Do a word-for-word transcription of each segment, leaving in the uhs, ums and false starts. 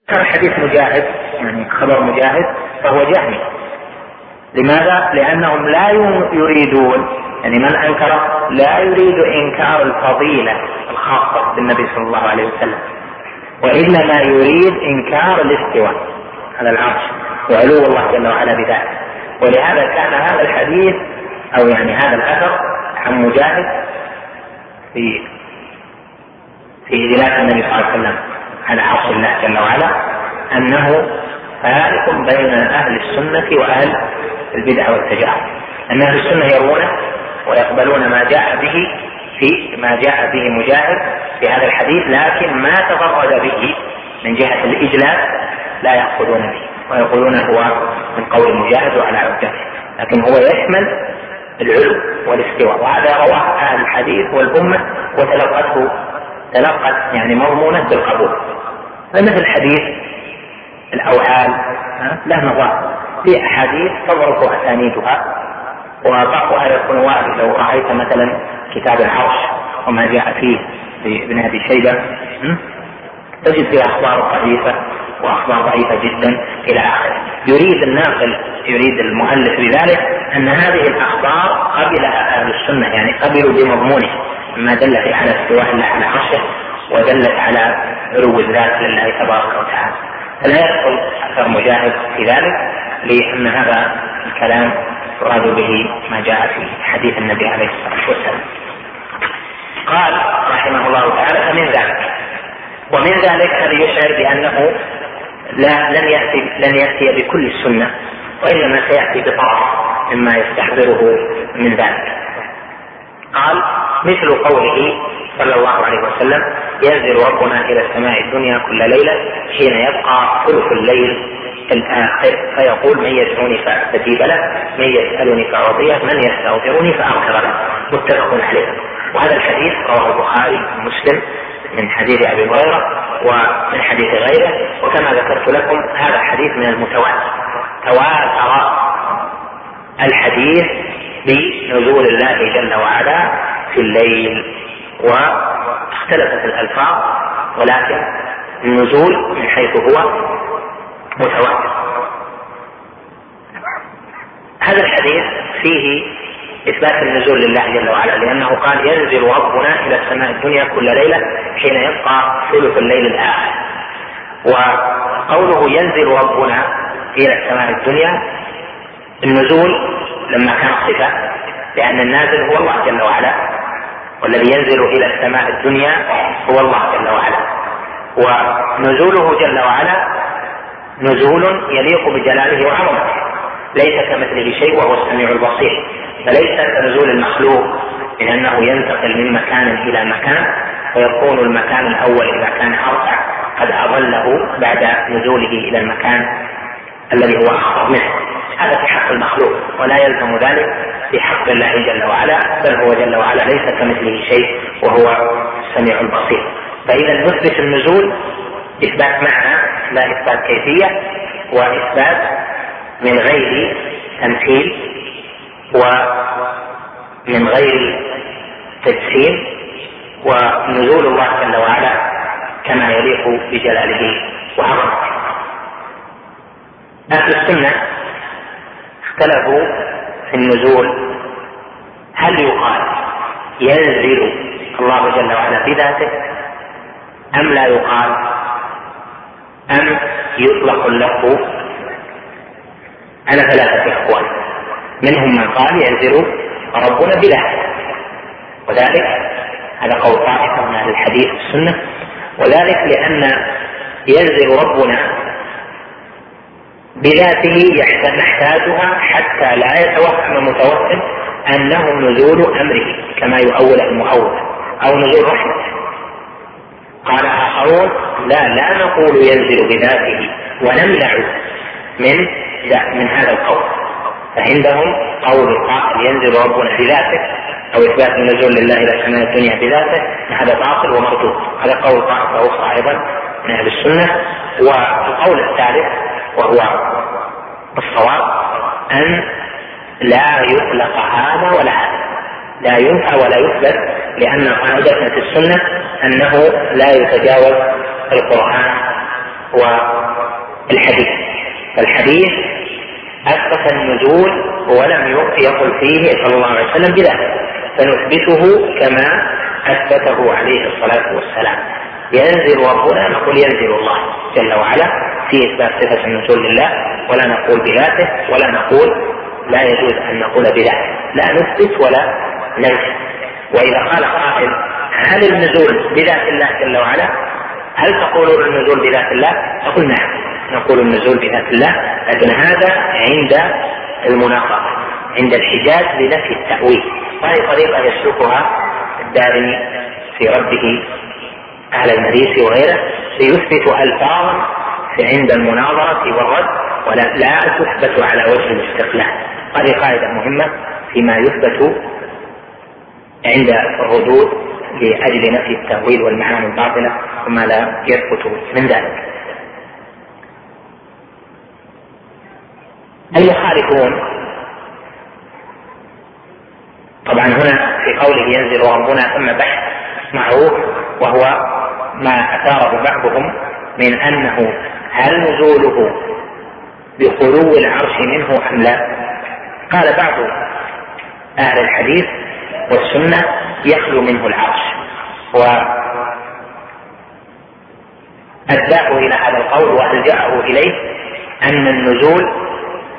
كان حديث مجاهد يعني خبر مجاهد فهو جهمي. لماذا؟ لأنهم لا يريدون، يعني من أنكر لا يريد إنكار الفضيلة الخاصة بالنبي صلى الله عليه وسلم، وإنما يريد إنكار الاستواء على العرش وعلو الله جل وعلا بذلك. ولهذا كان هذا الحديث أو يعني هذا الأثر عن مجاهد في في دلالة النبي صلى الله عليه وسلم على عرش الله جل وعلا أنه فارق بين أهل السنة وأهل البدع والتجاهل. أن أهل السنة يرونه ويقبلون ما جاء به في ما جاء به مجاهد في هذا الحديث، لكن ما تفرد به من جهة الإجلال لا يأخذون به ويقولون هو من قول مجاهد وعلى عدته، لكن هو يشمل العلو والاستواء، وهذا رواه أهل الحديث والأمة وتلقته تلقت يعني مضمونة بالقبول. فمثل حديث الأوعال له نظام في أحاديث تضرب أسانيدها وبعضها يكون واحد. لو رأيت مثلا كتاب العرش وما جاء فيه بابن أبي شيبة تجد فيه أخبار ضعيفة وأخبار ضعيفة جدا إلى آخره. يريد الناقل يريد المؤلف بذلك أن هذه الأخبار قبلها أهل السنة، يعني قبلوا بمضمونه ما دلت على استواء الله على عرشه ودلت على علو الذات لله تبارك وتعالى. فلا يدخل أثر مجاهد في ذلك، لأن هذا الكلام يراد به ما جاء في حديث النبي عليه الصلاة والسلام. قال رحمه الله تعالى: فمن ذلك ومن ذلك الذي يشعر بأنه لا لن يأتي لن يأتي بكل السنة، وإنما سيأتي بطرف مما يستحضره من ذلك. قال: مثل قوله صلى الله عليه وسلم: ينزل ربنا إلى السماء الدنيا كل ليلة حين يبقى ثلث الليل الآخر فيقول: من يدعوني فأستجيب له، من يسألني فأعطيه، من يستغفرني فأغفر له. متفق عليه. وهذا الحديث رواه البخاري ومسلم من حديث أبي هريرة ومن حديث غيره. وكما ذكرت لكم هذا الحديث من المتواتر، تواتر الحديث بنزول الله جل وعلا في الليل، واختلفت الألفاظ ولكن النزول من حيث هو متواتر. هذا الحديث فيه إثبات النزول لله جل وعلا، لأنه قال: ينزل ربنا إلى السماء الدنيا كل ليلة حين يبقى ثلث الليل الآخر. وقوله ينزل ربنا إلى السماء الدنيا، النزول لما كان صفة، لأن النازل هو الله جل وعلا، والذي ينزل إلى السماء الدنيا هو الله جل وعلا. ونزوله جل وعلا نزول يليق بجلاله وعظمته، ليس كمثله شيء وهو السميع البصير، فليس كنزول المخلوق من أنه ينتقل من مكان إلى مكان، ويكون المكان الأول إذا كان أرفع قد أظله بعد نزوله إلى المكان الذي هو أخطر منه. هذا في حق المخلوق، ولا يلزم ذلك في حق الله جل وعلا، بل هو جل وعلا ليس كمثله شيء وهو السميع البصير. فإذا نثبت النزول إثبات معنى لا إثبات كيفية، وإثبات من غير تمثيل ومن غير تجسيم، ونزول الله جل وعلا كما يليق بجلاله وعظمته. أهل السنة اختلفوا في النزول، هل يقال ينزل الله جل وعلا بذاته أم لا يقال، أم يطلق اللفظ على ثلاثة أقوال. منهم من قال ينزل ربنا بذاته، وذلك هذا قول طائفة من أهل الحديث والسنة، وذلك لأن ينزل ربنا بذاته نحتاجها حتى لا يتوهم متوهم أنه نزول أمره كما يؤول المؤول أو نزول رحمته. قال آخرون: لا لا نقول ينزل بذاته ونمنع من من هذا القول. فعندهم قول قائل ينزل ربنا بذاته أو إثبات النزول لله إلى سماء الدنيا بذاته، هذا باطل ومردود. هذا قول طائفة أخرى أيضا من أهل السنة. والقول الثالث وهو الصواب أن لا يطلق هذا ولا هذا، لا ينفع ولا يثبت، لأن قاعدتنا في السنة أنه لا يتجاوز القرآن والحديث. فالحديث أثبت النزول ولم يقل فيه صلى الله عليه وسلم بذلك، فنثبته كما أثبته عليه الصلاة والسلام. ينزل ربنا نقول ينزل الله جل وعلا في إثبات صفة النزول لله، ولا نقول بذاته، ولا نقول لا يجوز أن نقول بذاته، لا نثبت ولا ننفي. وإذا قال قائل هل النزول بذات الله جل وعلا؟ هل تقولون النزول بذات الله؟ نقول نعم، نقول النزول بذات الله، لكن هذا عند المناقضة، عند الحجاج لنفي التأويل. وهذه طريقة يسلكها الدارمي في رده أهل المريسي وغيره ليثبت ألفاظا عند المناظرة والرد ولا لا تثبت على وجه الاستقلال. هذه قاعدة مهمة فيما يثبت عند الردود لأجل نفي التأويل والمعاني الباطلة وما لا يثبت من ذلك. المخالفون طبعا هنا في قوله ينزل ربنا ثم بحث معروف، وهو ما أثاره بعضهم من أنه هل نزوله بخلو العرش منه أم لا؟ قال بعض أهل الحديث والسنة يخلو منه العرش، وأداه إلى هذا القول وألجأه إليه أن النزول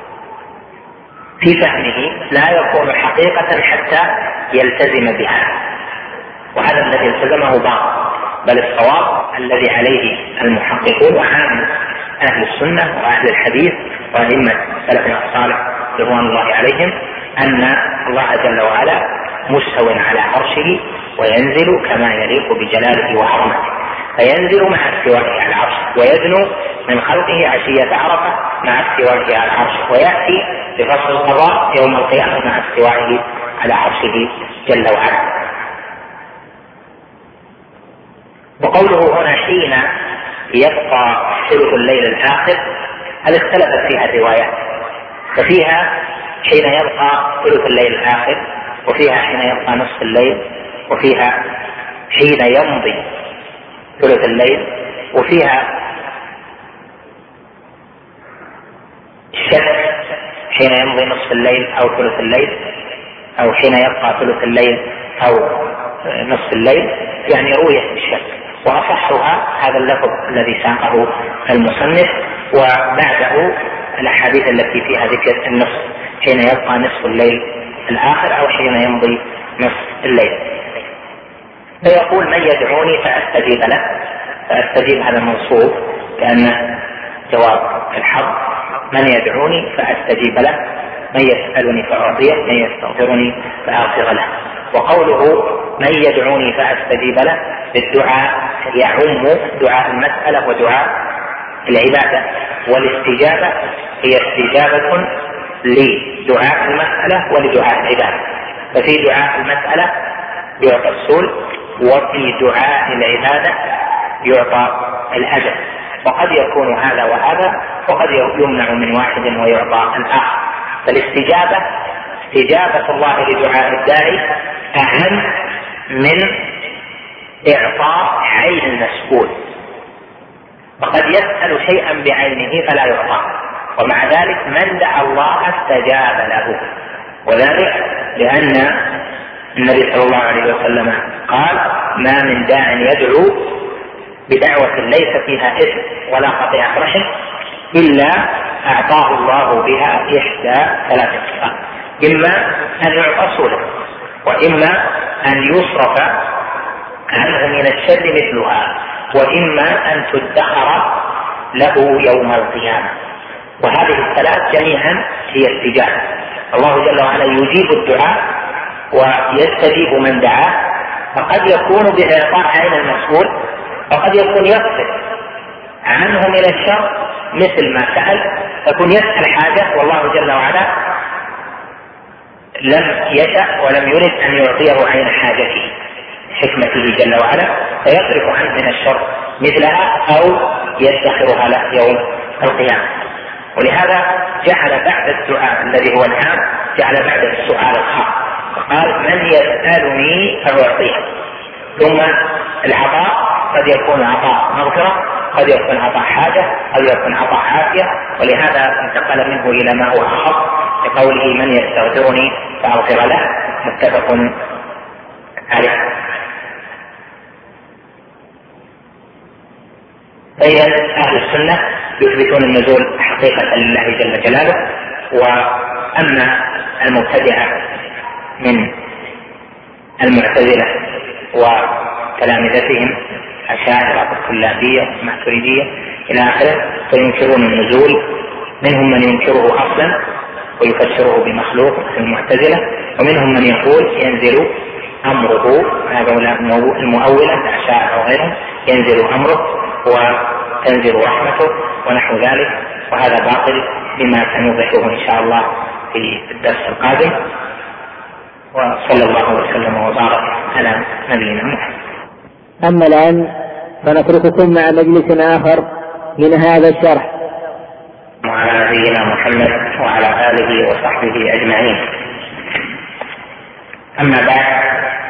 في فهمه لا يكون حقيقة حتى يلتزم بها، وهذا الذي التزمه بعض، بل الصواب الذي عليه المحققون وعامة أهل السنة وأهل الحديث وأئمة سلفنا الصالح رضوان الله عليهم أن الله جل وعلا مستو على عرشه وينزل كما يليق بجلاله وعظمته، فينزل مع استوائه على العرش، ويدنو من خلقه عشية عرفة مع استوائه على العرش، ويأتي بفصل القضاء يوم القيامة مع استوائه على عرشه جل وعلا. وقوله هنا حين يبقى ثلث الليل الآخر هل اختلفت فيها الروايات، ففيها حين يبقى ثلث الليل الآخر، وفيها حين يبقى نصف الليل، وفيها حين يمضي ثلث الليل، وفيها الشك حين يمضي نصف الليل أو ثلث الليل، أو حين يبقى ثلث الليل أو نصف الليل، يعني رؤية الشك. وأصحها هذا اللفظ الذي ساقه المصنف، وبعده الأحاديث التي فيها ذكر النصف حين يبقى نصف الليل الآخر أو حين يمضي نصف الليل. فيقول من يدعوني فأستجيب له، فأستجيب هذا منصوب لأن جواب الحظ، من يدعوني فأستجيب له، من يسألني فأعطيه، من يستغفرني فأغفر له. وقوله من يدعوني فأستجيب له بالدعاء يعم دعاء المسألة ودعاء العبادة، والاستجابة هي استجابة لدعاء المسألة ولدعاء العبادة. ففي دعاء المسألة يعطى السؤل، وفي دعاء العبادة يعطى الأجر، وقد يكون هذا وهذا، وقد يمنع من واحد ويعطى الآخر. فالاستجابة استجابة الله لدعاء الداعي أهم من إعطاء عين المسؤول، وقد يسأل شيئا بعينه فلا يعطى، ومع ذلك من دعا الله استجاب له، وذلك لأن النبي صلى الله عليه وسلم قال ما من داع يدعو بدعوة ليس فيها إثم ولا قطيعة رحم إلا أعطاه الله بها إحدى ثلاثة صفات، إما أن يعطى سؤله، وإما أن يصرف عنه من الشر مثلها، وإما أن تدخر له يوم القيامة. وهذه الثلاث جميعا هي استجابة. الله جل وعلا يجيب الدعاء ويستجيب من دعاه، فقد يكون بإعطاء عين المسؤول، وقد يكون يصرف عنه من الشر مثل ما سأل، يكون يسأل حاجة والله جل وعلا لم يشأ ولم يرد أن يعطيه عين حاجته حكمته جل وعلا، فيصرف عنه من الشر مثلها أو يدخرها له يوم القيامة. ولهذا جعل بعد الدعاء الذي هو العام جعل بعد السؤال الخاص، فقال من يسألني فأعطيه. ثم العطاء قد يكون عطاء مغفرة، قد يكون عطاء حاجة أو يكون عطاء عافية، ولهذا انتقل منه إلى ما هو أخف بقوله من يستغفرني فأغفر له، متفق عليه. فإذا أهل السنة يثبتون النزول حقيقة لله جل جلاله. وأما المبتدعة من المعتزلة وتلامذتهم أشاعرة والكلابية والماتريدية إلى آخره فينكرون النزول، منهم من ينكره أصلا ويفسره بمخلوق في المعتزلة، ومنهم من يقول ينزل أمره، هذا المؤولة الأشاعرة وغيرهم، ينزل أمره وتنزل رحمته ونحو ذلك، وهذا باطل بما سنوضحه إن شاء الله في الدرس القادم. وصلى الله وسلم وبارك على نبينا محمد. أما الآن فنترككم مع مجلس آخر من هذا الشرح. وعلى نبينا محمد وعلى آله وصحبه أجمعين. أما بعد،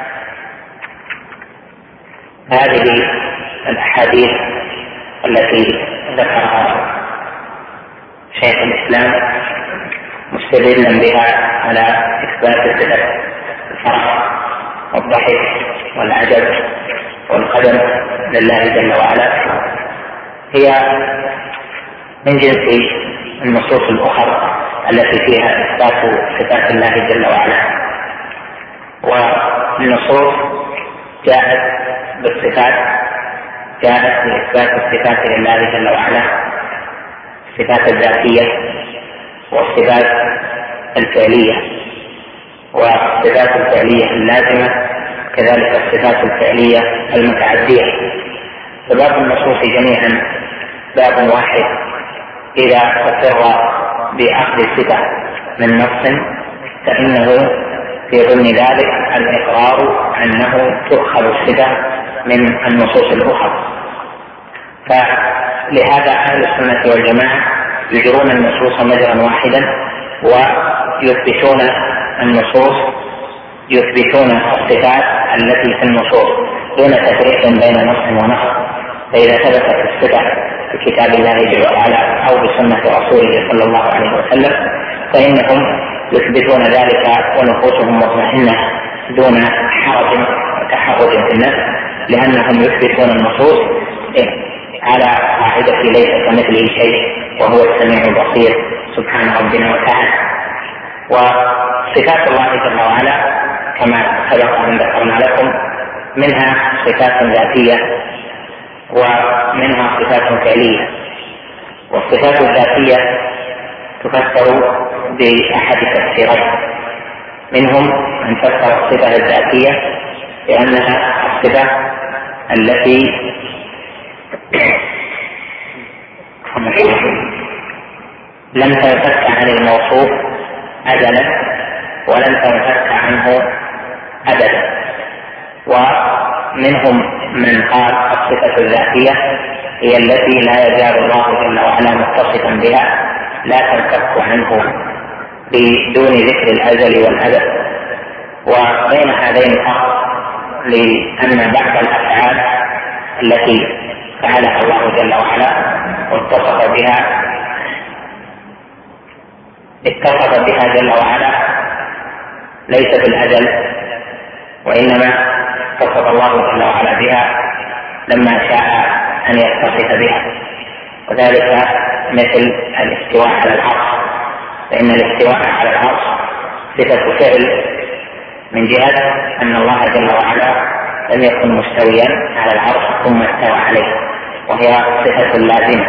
هذه الأحاديث التي ذكرها شيخ الإسلام مستدلا بها على إثبات صفة الفرح والضحك والعجب والقدم لله جل وعلا هي من جنس النصوص الأخرى التي فيها إثبات صفات الله جل وعلا. والنصوص جاءت بالصفات، جاءت بإثبات الصفات لله جل وعلا، الصفات الذاتية والصفات الفعلية، والصفات الفعلية اللازمة كذلك الصفات الفعلية المتعدية. فباب النصوص جميعا باب واحد إذا تفر بأخذ صفة من نص فإنه في ضمن ذلك الإقرار أنه تؤخذ الصفة من النصوص الأخرى. فلهذا أهل السنة والجماعة يجرون النصوص مجرا واحدا ويثبتون النصوص يثبتون الصفات التي في النصوص دون تفريق بين نص ونص. فإذا ثبتت الصفة في كتاب الله جل وعلا أو بسنة رسوله صلى الله عليه وسلم فإنهم يثبتون ذلك ونفوسهم مطمئنة دون حرج وتحرج في النفس، لأنهم يثبتون النصوص على قاعدة ليس كمثله شيء وهو السميع البصير سبحان ربنا وتعالى. وصفات الله جل وعلا كما سبق أن ذكرنا لكم منها صفات ذاتية ومنها صفات فعلية. والصفات الذاتية تفسر بأحد تفسيرين، منهم من فسر الصفة الذاتية لأنها الصفة التي لم تنفك عن الموصوف أزلا ولم تنفك عنه أبدا. ومنهم من قال الصفة الذاتية هي التي لا يزال الله جل وعلا متصفا بها لا تنفك عنه بدون ذكر الأزل والأبد. وبين هذين فرق، لأن بعض الأفعال التي فعلها الله جل وعلا واتصف بها اتصف بها جل وعلا ليس في الأزل، وإنما اتصف الله جل وعلا بها لما شاء أن يتصف بها، وذلك مثل الاستواء على العرش، فإن الاستواء على العرش صفة فعل من جهة أن الله جل وعلا لم يكن مستويا على العرش ثم استوى عليه، وهي صفة لازمة.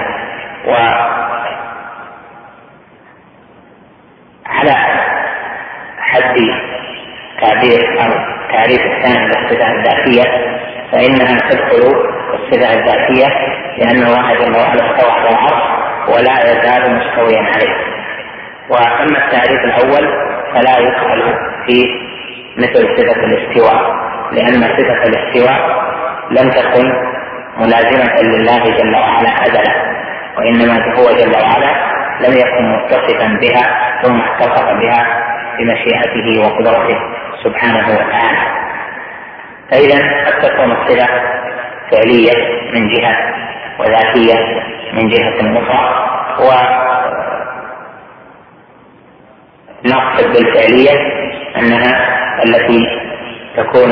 وعلى حد تعبير أو تعريف الثاني للصفة الذاتية فإنها تدخل الصفة الذاتية لأن الله جل وعلا استوى على العرش ولا يزال مستويا عليه. وأما التعريف الأول فلا يدخل في مثل صفة الاستواء، لأن صفة الاستواء لم تكن ملازمة لله جل وعلا أزلا، وإنما هو جل وعلا لم يكن متصفا بها ثم اتصف بها بمشيئته وقدرته سبحانه وتعالى. فإذا قد تكون الصفة فعلية من جهة وذاتية من جهة أخرى، ونقصد بالفعلية أنها التي تكون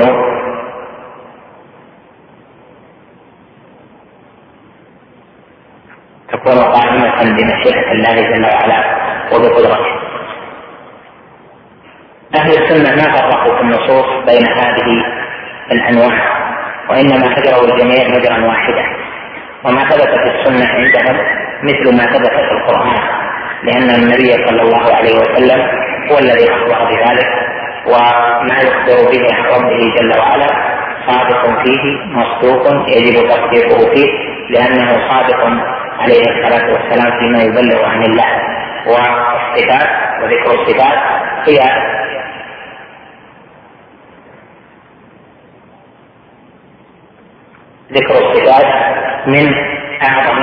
تكون قائمة بمشيئة الله جل وعلا وبقدرته. أهل السنة ما فرقوا في النصوص بين هذه الأنواع، وإنما هجروا الجميع هجرا واحدا، وما ثبت في السنة عندهم مثل ما ثبت في القرآن، لأن النبي صلى الله عليه وسلم هو الذي أخبر بذلك، وما يخبر به عن ربه جل وعلا صادق فيه مصدوق يجب تصديقه فيه، لأنه صادق عليه الصلاة والسلام فيما يبلغ عن الله. والصفات وذكر الصفات هي ذكر الصفات من أعظم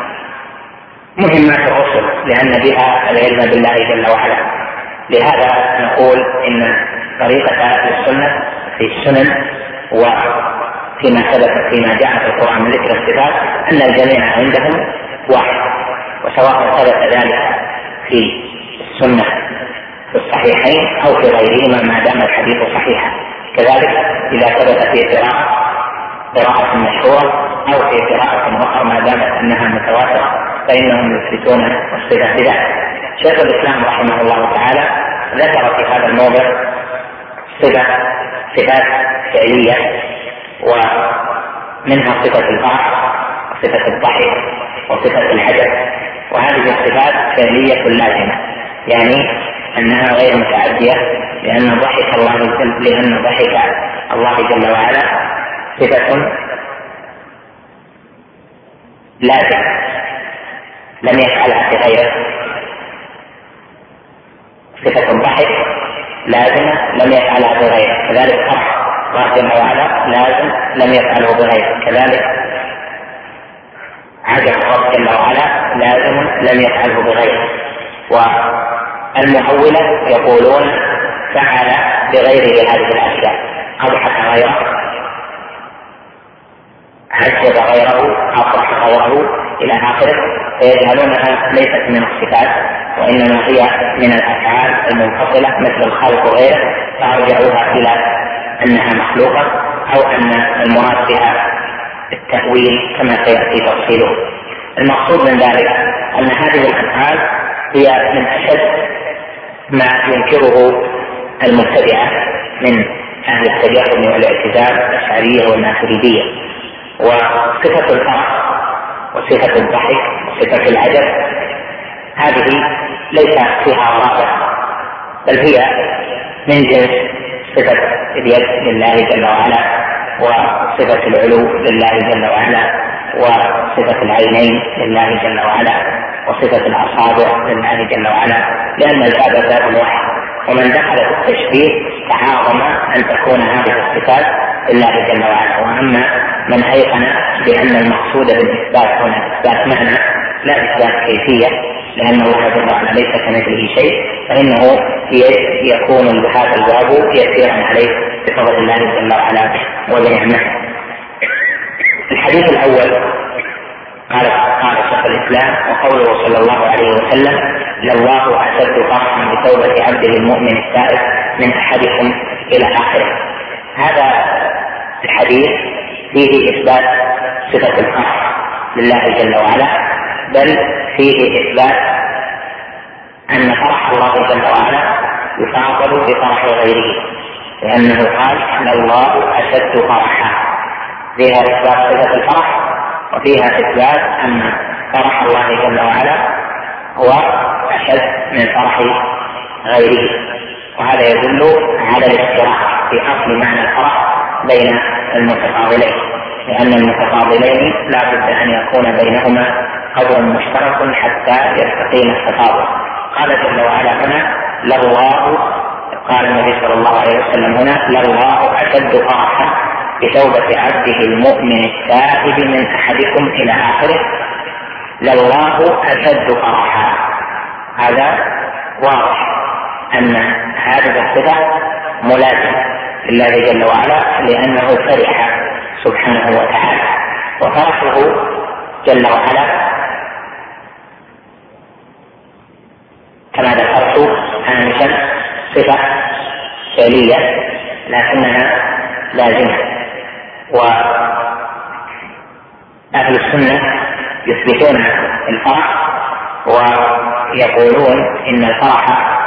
مهمات الرسل، لأن بها العلم بالله جل وعلا. لهذا نقول إن طريقة أهل السنة في السنن وفيما ثبت فيما جاء في القرآن من ذكر الصفات أن الجميع عندهم واحد، وسواء ثبت ذلك في السنة في الصحيحين أو في غيرهما ما دام الحديث صحيحا. كذلك إذا ثبت في قراءة قراءة مشهورة أو في قراءة أخرى ما دامت أنها متواترة فإنهم يثبتون الصفة بذلك. شيخ الإسلام رحمه الله تعالى ذكر في هذا الموضع صفة صفات فعلية، ومنها صفة الفرح وصفة الضحك وصفة العجب، وهذه الصفات فعلية لازمة، يعني أنها غير متعدية، لأن ضحك الله لأن ضحك الله جل وعلا صفة لازمة لم يفعلها في غيره. صفة الضحك لازمة لم يفعلها في غيره، كذلك فرح الله جل وعلا لازم لم يفعله بغيره، كذلك عجب الله جل وعلا لازم لم يفعله بغيره. والمؤولة يقولون فعل بغيره هذه الأشياء، أضحك غيره، عجب غيره، أفرح غيره إلى آخره، فيجعلونها ليست من الصفات وإنما هي من الأفعال المنفصلة مثل الخلق وغيره، فأرجعوها إلى أنها مخلوقة أو أن المراد بها التأويل كما سيأتي تفصيله. المقصود من ذلك أن هذه الأفعال هي من أشد ما ينكره المبتدعة من أهل التجاهل والاعتزال الأشعرية والماتريدية. وصفة الفرح وصفة الضحك وصفة العجب هذه ليس فيها رابع، بل هي من جنس صفة اليد لله جل وعلا، وصفة العلو لله جل وعلا، وصفة العينين لله جل وعلا، وصفة الأصابع لله جل وعلا، لأن الباب باب واحد، ومن دخل في التشبيه تعاظم أن تكون هذه الصفات لله جل وعلا. وأما من أيقن بأن المقصود بالإثبات هنا إثبات معنى لا إثبات كيفية، لأن الله جل وعلا ليس كمثله شيء، فإنه يكون هذا الباب يسيرا عليه بفضل الله جل وعلا وبنعمته. الحديث الأول قال قال شيخ الإسلام: وقوله صلى الله عليه وسلم: لله أشد فرحا بتوبة عبده المؤمن التائب من أحدكم إلى آخره. هذا الحديث فيه إثبات صفة الفرح لله جل وعلا، بل فيه إثبات أن فرح الله جل وعلا يفاضل بفرح غيره، لأنه قال: لله أشد فرحا، فيها إثبات صفة الفرح وفيها إثبات أن فرح الله جل وعلا هو أشد من فرح غيره. وهذا يدل على الاشتراك في أصل معنى الفرح بين المتفاضلين، لأن المتفاضلين لا بد أن يكون بينهما قدر مشترك حتى يستقيم التفاضل. قال جل وعلا هنا: لله، قال النبي صلى الله عليه وسلم هنا: لله أشد فرحا بتوبة عبده المؤمن التائب من أحدكم إلى آخره. لله أشد فرحا، هذا واضح أن هذه الصفة ملازمة لله جل وعلا، لأنه فرح سبحانه وتعالى، وفرحه جل وعلا كما ذكرت آنفا صفة فعلية لكنها لازمة. وأهل السنة يثبتون الفرح ويقولون إن الفرح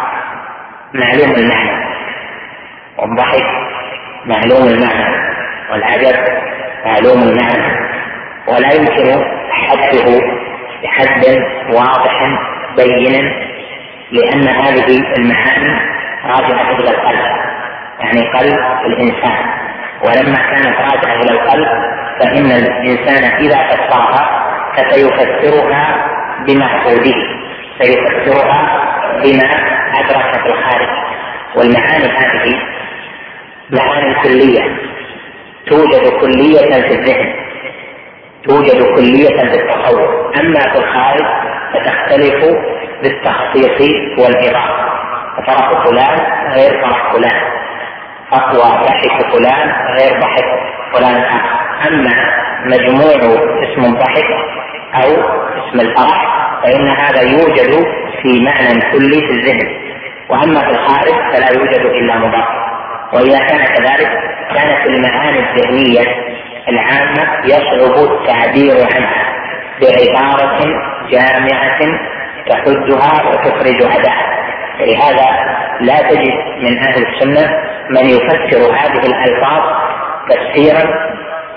معلوم المعنى، والضحك معلوم المعنى، والعجب معلوم المعنى، ولا يمكن حده بحد واضح بين، لأن هذه المعاني راجعة إلى القلب، يعني قلب الإنسان، ولما كانت راجعة إلى القلب فإن الإنسان إذا فسرها فسيفسرها بمعقوده، سيفسرها بما أدرك في الخارج. والمعاني هذه معاني كلية، توجد كلية في الذهن، توجد كلية في التصور، أما في الخارج فتختلف بالتخصيص والإضافة، فرح فلان غير فرح فلان، أقوى ضحك فلان غير ضحك فلان آخر. أما مجموع اسم الضحك أو اسم الفرح فإن هذا يوجد في معنى كلي في الذهن، وأما في الخارج فلا يوجد إلا مضاف. وإذا كان كذلك كانت المعاني الذهنية العامة يصعب التعبير عنها بعبارة جامعة تحدها وتخرج عداها. لهذا لا تجد من أهل السنة من يفسر هذه الألفاظ تفسيرا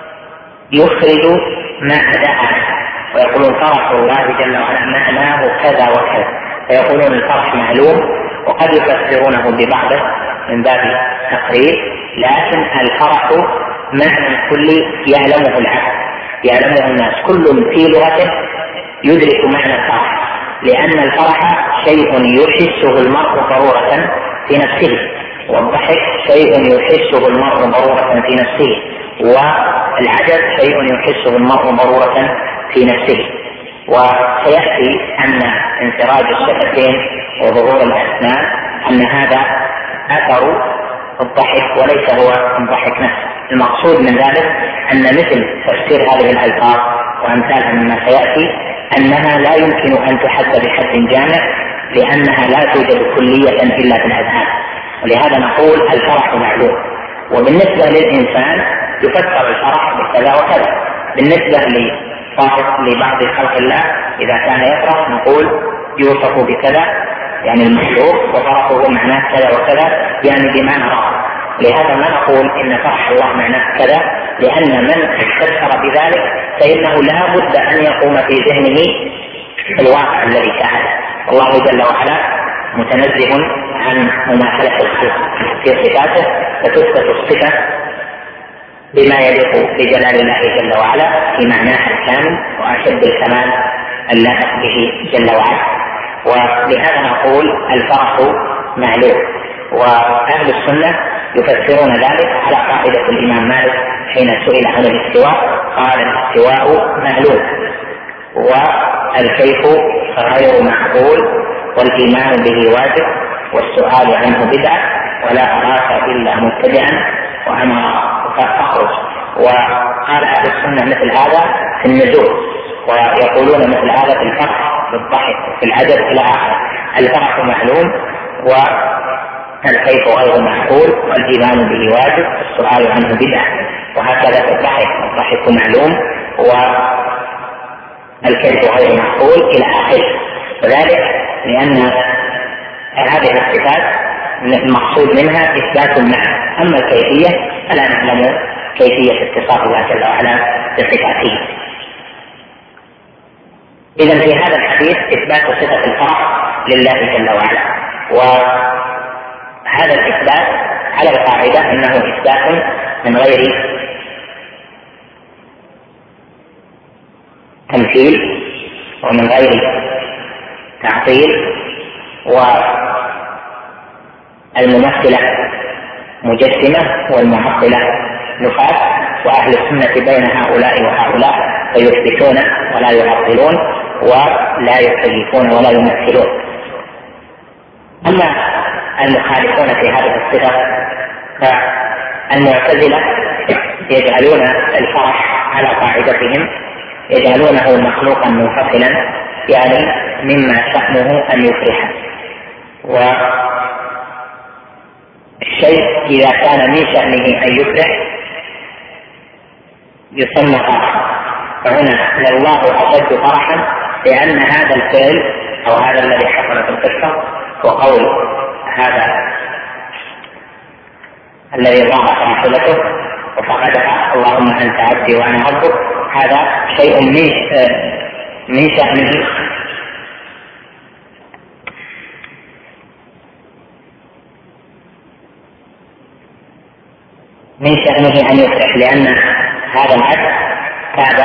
يخرج ما عداها، ويقولون فرح الله جل وعلا معناه كذا وكذا، فيقولون الفرح معلوم، وقد يفسرونه ببعضه من باب التقريب، لكن الفرح معنى كلي يعلمه العبد، يعلمه الناس، كل في لغته يدرك معنى الفرح، لأن الفرح شيء يحسه المرء ضرورة في نفسه، والضحك شيء يحسه المرء ضرورة في نفسه، والعجب شيء يحسه المرء ضرورة في نفسه. وسيأتي أن انفراج الشفتين وظهور الأسنان أن هذا أثر الضحك وليس هو الضحك نفسه. المقصود من ذلك أن مثل تفسير هذه الألفاظ وأمثالها مما سيأتي أنها لا يمكن أن تحد بحد جامع، لأنها لا توجد كلية إلا في الأذهان، ولهذا نقول الفرح معلوم. وبالنسبة للإنسان يفسر الفرح بكذا وكذا، بالنسبة لبعض خلق الله إذا كان يفرح نقول يوصف بكذا، يعني المخلوق وفرحه معناه كذا وكذا، يعني بمعنى رأى. لهذا ما نقول إن فرح الله معناه كذا، لأن من استفسر بذلك فإنه لا بد أن يقوم في ذهنه الواقع الذي شاهده. الله جل وعلا متنزه عن مماثلة الخلق في صفاته، فتثبت الصفة بما يليق بجلال الله جل وعلا في معناها الكامل وأشد الكمال اللائق به جل وعلا. ولهذا نقول الفرح معلوم. وأهل السنة يفسرون ذلك على قاعدة الإمام مالك حين سئل عن الاستواء قال الاستواء معلوم، والكيف غير معقول، والإيمان به واجب، والسؤال عنه بدعة، ولا أراك إلا مبتدعا وأنا فأخرج. وقال أهل السنة مثل هذا في النزول، ويقولون مثل هذا في الفرح بالضحك في العجب إلى آخره. الفرح معلوم والكيف غير معقول، والإيمان به واجب، والسؤال عنه بدعة، وهكذا في الضحك، الضحك معلوم والكيف غير معقول إلى آخره. وذلك لأن هذه الصفات المقصود منها إثبات المعنى، أما الكيفية فلا نعلم كيفية اتصاف الله جل وعلا بصفاته. إذن في هذا الحديث إثبات صفة الفرح لله جل وعلا، وهذا الإثبات على القاعدة أنه إثبات من غير تمثيل ومن غير تعطيل. والممثلة مجسمة والمعطلة نفاة، وأهل السنة بين هؤلاء وهؤلاء فيثبتون ولا يعطلون ولا يكيفون ولا يمثلون. أما المخالفون في هذه الصفة فالمعتزلة يجعلون الفرح على قاعدتهم يجعلونه مخلوقا منفصلا، يعني مما شأنه أن يفرح. والشيء إذا كان من شأنه أن يفرح يسمى فرحا. فهنا الله أشد فرحا لأن هذا الفعل أو هذا الذي حصل في القصة وقول هذا الذي ضاعت راحلته وفقدها اللهم أنت عبدي وأنا ربك، هذا شيء من من شأنه من شأنه أن يفرح، لأن هذا العبد تابع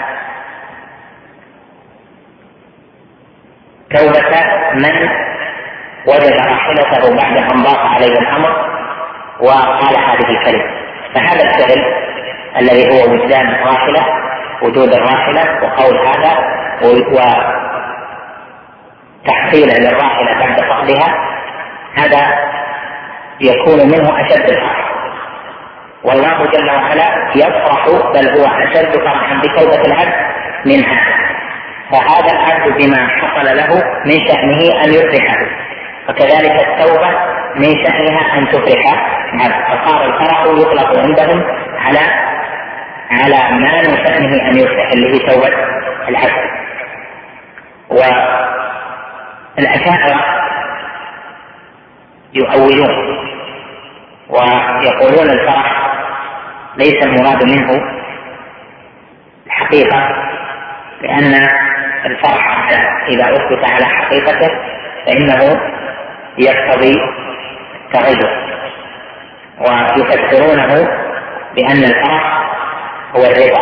توبة من وجد راحلته بعد أن ضاق عليه الأمر وقال هذه الكلمة. فهذا الفعل الذي هو وجدان الراحلة، وجود الراحلة وقول هذا وتحصيل للراحلة بعد فقدها، هذا يكون منه أشد الفرح. والله جل وعلا يفرح بل هو أشد فرحا بتوبة العبد من هذا. فهذا العبد بما حصل له من شأنه أن يفرحه، وكذلك التوبة من شأنها أن تفرح العبد. فصار الفرح يطلق عندهم على على ما من شأنه أن يفرح اللي هي توبة العبد. والأشاعرة يؤولون ويقولون الفرح ليس المراد منه الحقيقة، لأن الفرح إذا أثبت على حقيقته فإنه يقتضي التغير، ويفسرونه بأن الفرح هو الرضا.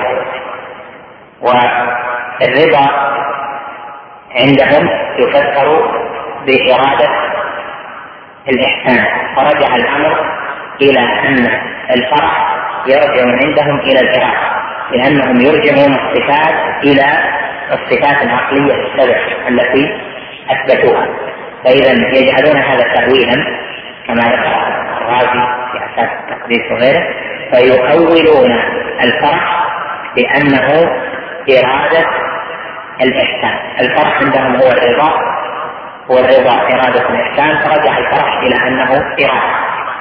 والرضا عندهم يفسر بإرادة الإحسان، فرجع الأمر إلى أن الفرح يرجع عندهم إلى الإرادة، لأنهم يرجعون الصفات إلى الصفات العقلية السبع التي أثبتوها. فإذا يجعلون هذا تأويلا كما ذكر الرازي في أساس التقديس وغيره، فيؤولون الفرح بأنه إرادة الإحسان. الفرح عندهم هو الرضا، والرضا إرادة الإحسان، فرجع الفرح إلى أنه إرادة.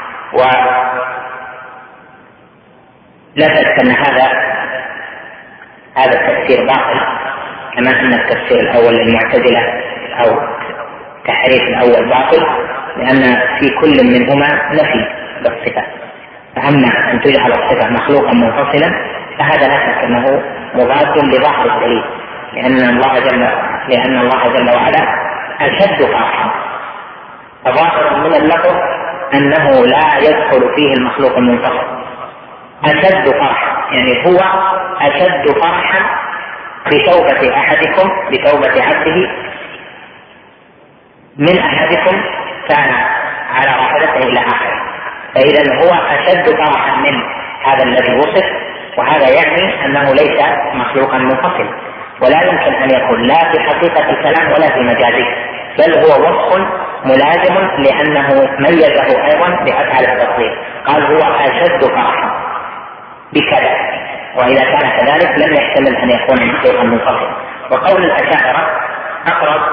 ولا شك أن هذا هذا التفسير باطل، كما أن التفسير الأول للمعتزلة أو التحريف الأول باطل، لأن في كل منهما نفي للصفة. فأما أن تجعل الصفة مخلوقا منفصلا فهذا لا شك أنه مضاد لظاهر الدليل، لأن الله جل لأن الله جل وعلا أشد فرحا. فظاهر من اللفظ أنه لا يدخل فيه المخلوق المنفصل. أشد فرحا يعني هو أشد فرحا بتوبة أحدكم بتوبة عبده من أحدكم كان على راحلته إلى آخره. فإذا هو أشد فرحا من هذا الذي وصف، وهذا يعني أنه ليس مخلوقا منفصلا، ولا يمكن أن يكون لا في حقيقة الكلام ولا في مجازه، بل هو وصف ملازم لأنه ميزه أيضا بأفعال التفضيل. قال هو أشد فرحا بكذا، وإذا كان كذلك لم يحتمل أن يكون مخلوقا منفصلا. وقول الأشاعرة أقرب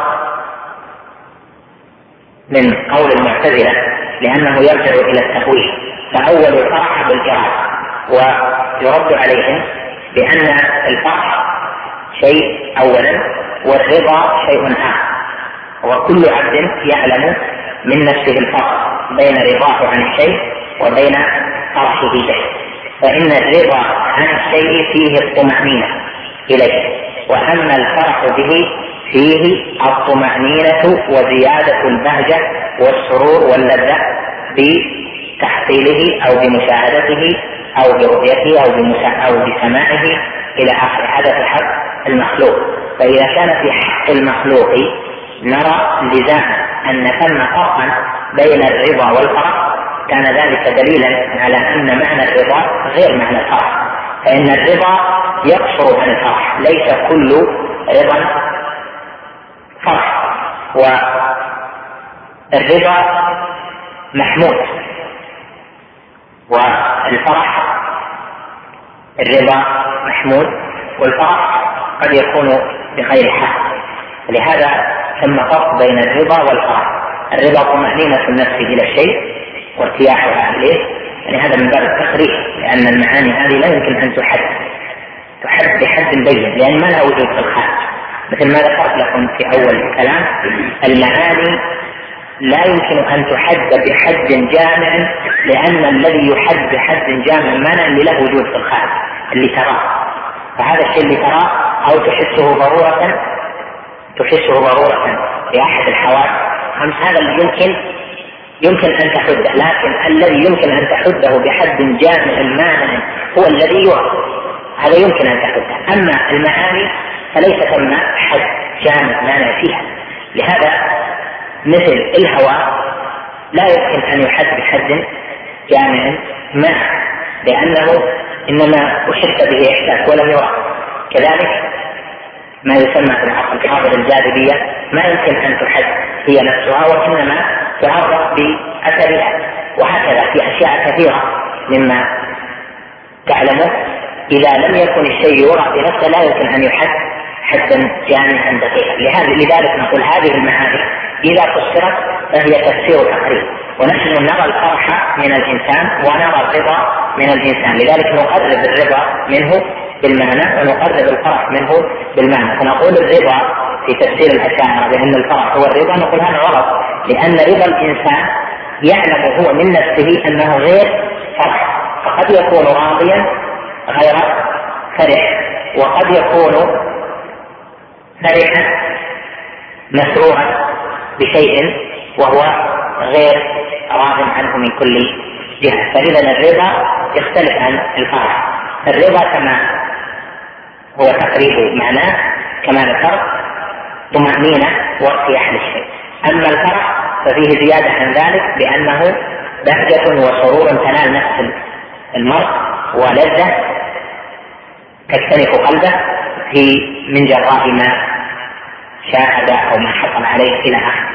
من قول المعتزلة لأنه يرجع إلى التأويل، فأول الفرح بالإرادة، ويرد عليهم بأن الفرح شيء أولا والرضا شيء آخر، وكل عبد يعلم من نفسه الفرق بين رضاه عن الشيء وبين فرحه به. فإن الرضا عن الشيء فيه الطمأنينة إليه، وأما الفرح به فيه الطمأنينة وزيادة البهجة والسرور واللذة بتحصيله أو بمشاهدته أو برؤيته أو, أو بسماعه إلى آخر. هذا في حق المخلوق. فإذا كان في حق المخلوق نرى لزاما أن ثم فرقا بين الرضا والفرح، كان ذلك دليلا على أن معنى الرضا غير معنى الفرح، فإن الرضا يقصر عن الفرح، ليس كل رضا فرح. والرضا محمود، والفرح الرضا محمود والفرح قد يكون بغير حق. لهذا ثم فرق بين الرضا والفرح. الرضا طمأنينة النفس إلى الشيء وارتياحها إليه، يعني هذا من باب التخريج، لأن المعاني هذه لا يمكن أن تحد تحد بحد بين، لأن ما لها وجود في الخارج. مثل ما ذكرت لكم في أول الكلام، المعاني لا يمكن أن تحد بحد جامع، لأن الذي يحد بحد جامع معنى أن له وجود في الخارج اللي تراه. فهذا الشيء اللي تراه أو تحسه ضرورة تحسه ضرورة لأحد الحواس خمس، هذا اللي يمكن يمكن أن تحده. لكن الذي يمكن أن تحده بحد جامع مانع هو الذي يرى، هذا يمكن أن تحده. أما المعاني فليس ثم حد جامع مانع فيها. لهذا مثل الهواء لا يمكن أن يحد بحد جامع مانع، لأنه إنما أحس به إحساس ولم يرى. كذلك ما يسمى في العقل حاضر الجاذبية ما يمكن أن تحد هي نفسها، وإنما تعرف بأثرها. وهكذا في أشياء كثيرة مما تعلمه إذا لم يكن الشيء يرى بنفسه لا يمكن أن يحد حدا جامعا دقيقا. لهذا لذلك نقول هذه المعاني إذا فسرت فهي تفسير تقريب، ونحن نرى الفرح من الإنسان ونرى الرضا من الإنسان، لذلك نقرب الرضا منه بالمعنى ونقرب الفرح منه بالمعنى. فنقول الرضا في تفسير الأشاعرة بأن الفرح هو الرضا، نقول هذا غلط، لأن رضا الإنسان يعلم هو من نفسه أنه غير فرح، فقد يكون راضيا غير فرح، وقد يكون فرحا مسرورا بشيء وهو غير راض عنه من كل جهة. فإذا الرضا يختلف عن الفرح. الرضا كما هو تقريب معناه كما ذكرت طمأنينة وارتياح للشيء. أما الفرح ففيه زيادة عن ذلك، بأنه بهجة وسرور تنال نفس المرء ولذة تكتنف قلبه في من جراء ما شاهد أو ما حصل عليه إلى آخره.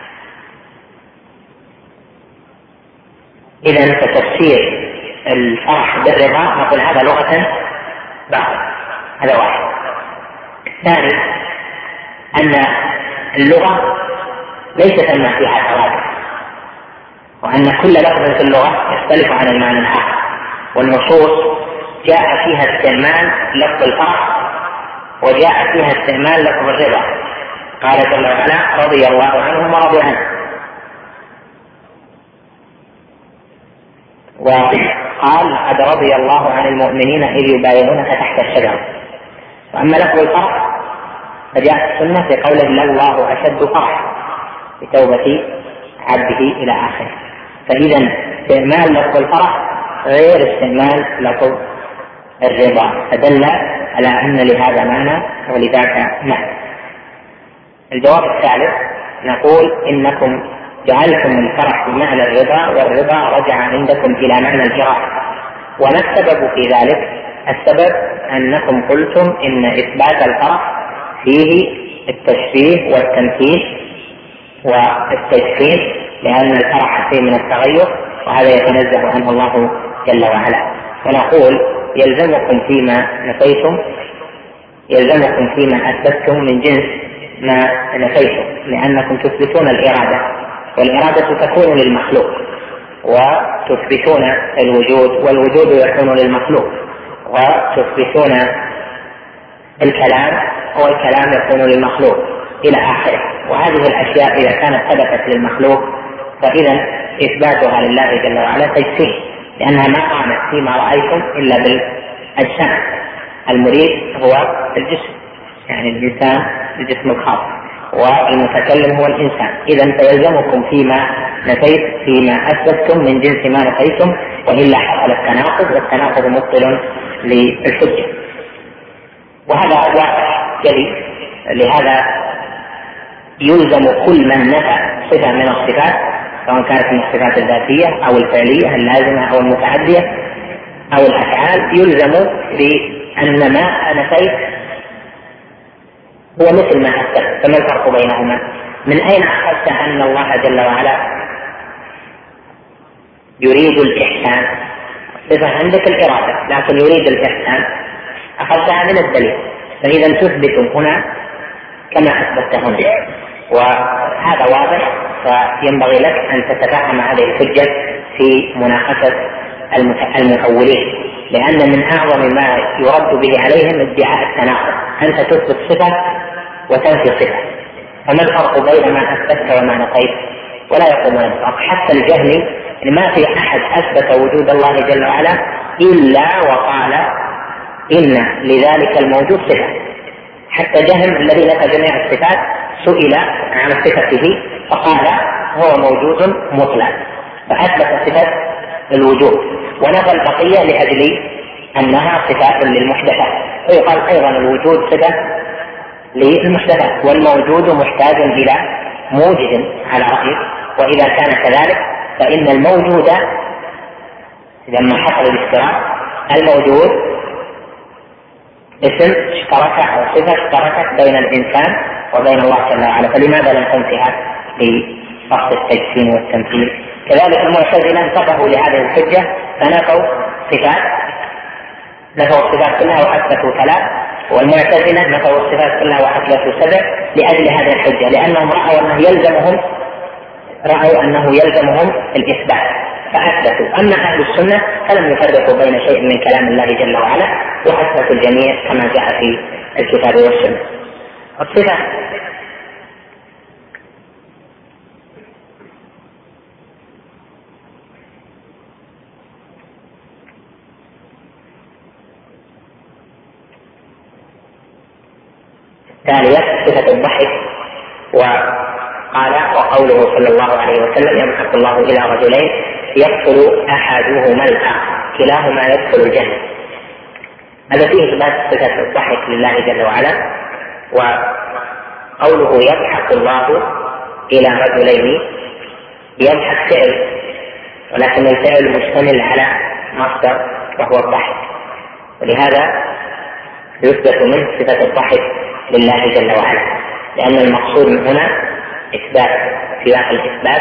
إذن فتفسير الفرح بالرضا نقول هذا لغة باطل، هذا واحد. ثاني أن اللغة ليس ثم فيها تواتر، وأن كل لفظ في اللغة يختلف عن المعنى الآخر، والنصوص جاء فيها استعمال لفظ الفرح وجاء فيها استعمال لفظ الرضا. قال جل وعلا رضي الله عنهم ورضوا عنه، وقال لقد رضي الله عن المؤمنين إذ يبايعونك تحت الشجرة. وأما لفظ الفرح فجاءت السنة في قوله لله أشد فرح بتوبة عبده إلى آخره. فإذا استعمال لفظ الفرح غير استعمال لفظ الرضا، فدل على أن لهذا معنى ولذاك معنى. الجواب الثالث نقول إنكم جعلتم الفرح بمعنى الرضا، والرضا رجع عندكم إلى معنى الإرادة. وما السبب في ذلك؟ السبب أنكم قلتم إن إثبات الفرح فيه التشبيه والتمثيل والتجسيم، لأن الفرح فيه من التغير وهذا يتنزه عنه الله جل وعلا. ونقول يلزمكم فيما نفيتم يلزمكم فيما أثبتم من جنس ما نفيتم، لأنكم تثبتون الإرادة، والإرادة تكون للمخلوق، وتثبتون الوجود، والوجود يكون للمخلوق، وتثبتون الكلام، والكلام يكون للمخلوق إلى آخره. وهذه الأشياء إذا كانت ثبتت للمخلوق فإذا إثباتها لله جل وعلا تجسيم، لأنها ما قامت فيما رأيتم إلا بالأجسام. المريد هو الجسم، يعني الإنسان الجسم الخاص، والمتكلم هو الإنسان. إذن فيلزمكم فيما نفيت فيما أثبتم من جنس ما نفيتم، وإلا حصل التناقض، والتناقض مبطل للحجة، وهذا واقع جلي. لهذا يلزم كل من نفى صفة من الصفات، سواء كانت من الصفات الذاتية أو الفعلية اللازمة أو المتعدية أو الأفعال، يلزم بأن ما نفيت هو مثل ما أثبت. فما الفرق بينهما؟ من أين أخذت أن الله جل وعلا يريد الإحسان؟ صفة عندك الإرادة، لكن يريد الإحسان أخذتها من الدليل. فإذا تثبت هنا كما أثبت هنا، وهذا واضح، فينبغي لك أن تتفهم هذه الحجة في مناقشة المؤولين، لأن من أعظم ما يرد به عليهم ادعاء التناقض، أنت تثبت صفة وتنفي صفة، فما الفرق بين ما أثبت وما نفيت؟ ولا يقومون بالفرق. حتى الجهمي ما في أحد أثبت وجود الله جل وعلا إلا وقال إن لذلك الموجود صفة. حتى جهم الذي نفى جميع الصفات سئل عن صفته فقال هو موجود مطلق، فأثبت صفة الوجود ونفى البقية لأجل أنها صفات للمحدثات، ويقال أيضا الوجود صفة للمحدثات، والموجود محتاج إلى موجد على رأيه. وإذا كان كذلك فإن الموجود لما حصل الاشتراك الموجود اسم اشترك أو صفة اشتركت بين الإنسان وبين الله جل وعلا، فلماذا لم تنفها لفصل التجسيم والتمثيل؟ كذلك المعتزلة انتبهوا لهذه الحجة فنفوا صفات، نفوا الصفات كلها وأثبتوا ثلاث، والمعتزلة نفوا الصفات كلها وأثبتوا سبع لأجل هذه الحجة، لأنهم رأوا أنه يلزمهم رأوا أنه يلزمهم الإثبات فأثبتوا. أما أهل السنة فلم يفرقوا بين شيء من كلام الله جل وعلا وأثبتوا الجميع كما جاء في الكتاب والسنة. الصفة الثانية صفة الضحك، وقال وقوله صلى الله عليه وسلم يمحق الله إلى رجلين يقتل أحدهما الآخر كلاهما يدخل الجنة. هذا فيه إثبات صفة الضحك لله جل وعلا. وقوله يضحك الله إلى رجلين، يضحك فعل، ولكن الفعل مشتمل على مصدر وهو الضحك، ولهذا يثبت منه صفة الضحك لله جل وعلا، لأن المقصود من هنا إثبات سياق الإثبات.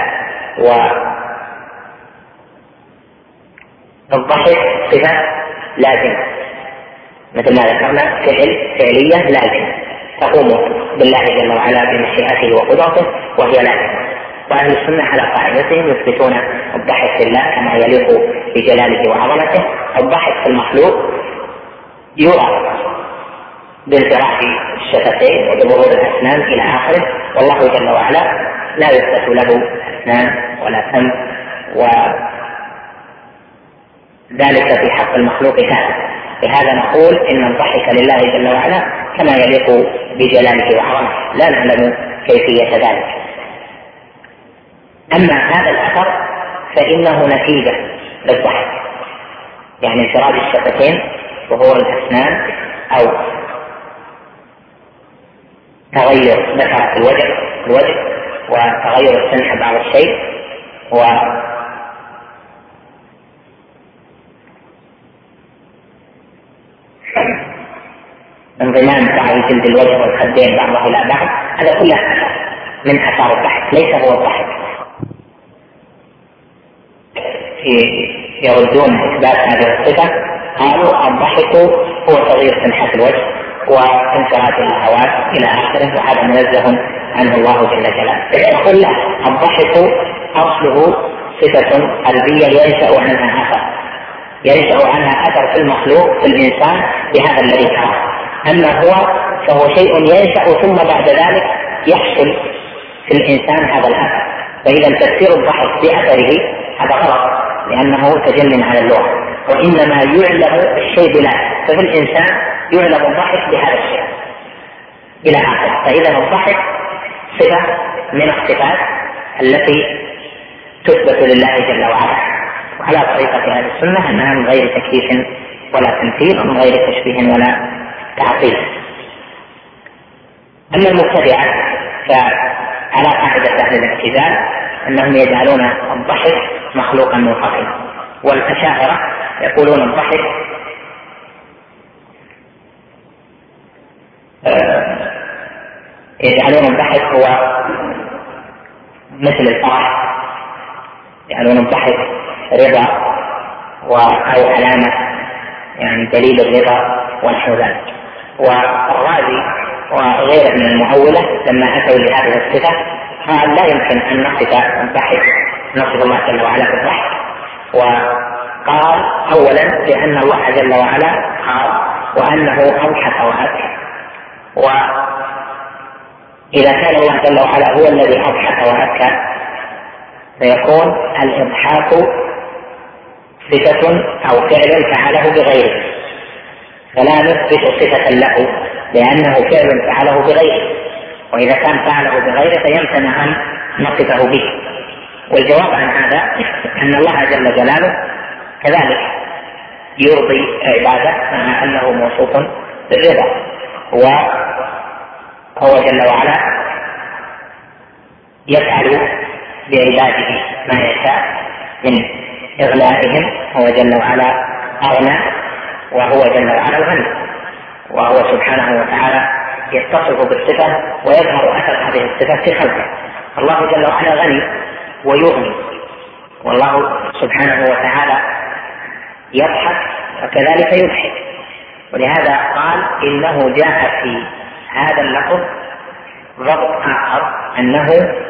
والضحك صفة لازمة مثل ما ذكرنا، فعل فعلية لازمة تقوم بالله جل وعلا بمشيئته وقدرته وهي لازمة. وأهل السنة على قاعدتهم يثبتون الضحك لله كما يليق بجلاله وعظمته. الضحك في المخلوق يرى بانفراح الشفتين وبظهور الأسنان إلى آخره، والله جل وعلا لا يثبت له أسنان ولا فم، وذلك في حق المخلوق هذا. لهذا نقول إن الضحك لله جل وعلا كما يليق بجلاله وعظمته، لا نعلم كيفية ذلك. أما هذا الأثر فإنه نتيجة للضحك، يعني انفراد الشفتين وظهور الأسنان أو تغير نكهة الوجه الوجه وتغير السمع بعض الشيء و انضمام بعض جلد الوجه والخدين بعضه الى بعض، هذا كله من اثار الضحك، ليس هو الضحك. يردون اثبات هذه الصفه قالوا الضحك هو تغيير سمحة الوجه وانفراد الهواء الى اخره، وهذا منزه عنه الله جل جلاله. يقول لا، الضحك اصله صفه قلبيه ينشا عنها اثر، ينشا عنها اثر في المخلوق في الانسان بهذا الذي تراه. اما هو فهو شيء ينشا ثم بعد ذلك يحصل في الانسان هذا الاثر. فاذا تفسير الضحك باثره هذا غلط، لانه تجنن على اللغه، وانما يعلم الشيء بلا، ففي الانسان يعلم الضحك بهذا الشيء الى اخره. فاذا الضحك صفه من الصفات التي تثبت لله جل وعلا، وعلى طريقه اهل السنه انها من غير تكييف ولا تمثيل ومن غير تشبيه ولا تعطيل. اما المبتدعه فعلى قاعده اهل الاعتزال انهم يجعلون الضحك مخلوقا منفصلا، والاشاعره يقولون الضحك يجعلون الضحك هو مثل الفرح، يجعلون الضحك رضا أو علامة يعني دليل الرضا ونحو ذلك. والرازي وغيره من المؤولة لما أتوا لهذه الصفة قال لا يمكن أن نصف الضحك نصف الله جل وعلا بالضحك. وقال أولا لأن الله جل وعلا قال وأنه أضحك وأبكى، وإذا كان الله جل وعلا هو الذي أضحك وأبكى فيكون الإضحاك صفة أو فعل فعله بغيره، فلا نثبت صفة له لأنه فعل فعله بغيره، وإذا كان فعله بغيره فيمتنع أن نصفه به. والجواب عن هذا أن الله جل جلاله كذلك يرضي عباده مع أنه موصوف بالرضا، وهو جل وعلا يفعل بعباده ما يشاء من إغلائهم، هو جل وعلا أغنى وهو جل وعلا الغني، وهو سبحانه وتعالى يتصف بالصفة ويظهر أثر هذه الصفة في خلقه. الله جل وعلا غني ويغني، والله سبحانه وتعالى يضحك وكذلك يضحك، ولهذا قال إنه جاء في هذا اللفظ ضبط آخر أنه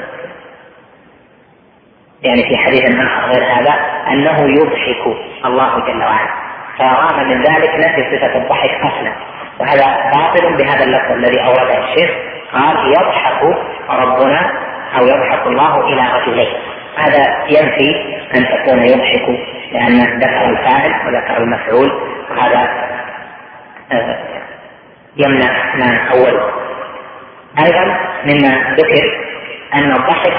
يعني في حديث آخر غير هذا أنه يضحك الله جل وعلا، فرام من ذلك نفي صفة الضحك أصلا، وهذا باطل بهذا اللفظ الذي أورده الشيخ قال يضحك ربنا أو يضحك الله إلى رجلين، هذا ينفي أن تكون يضحك لأن ذكر الفاعل وذكر المفعول، وهذا يمنع ما أوله. أيضا مما ذكر أن الضحك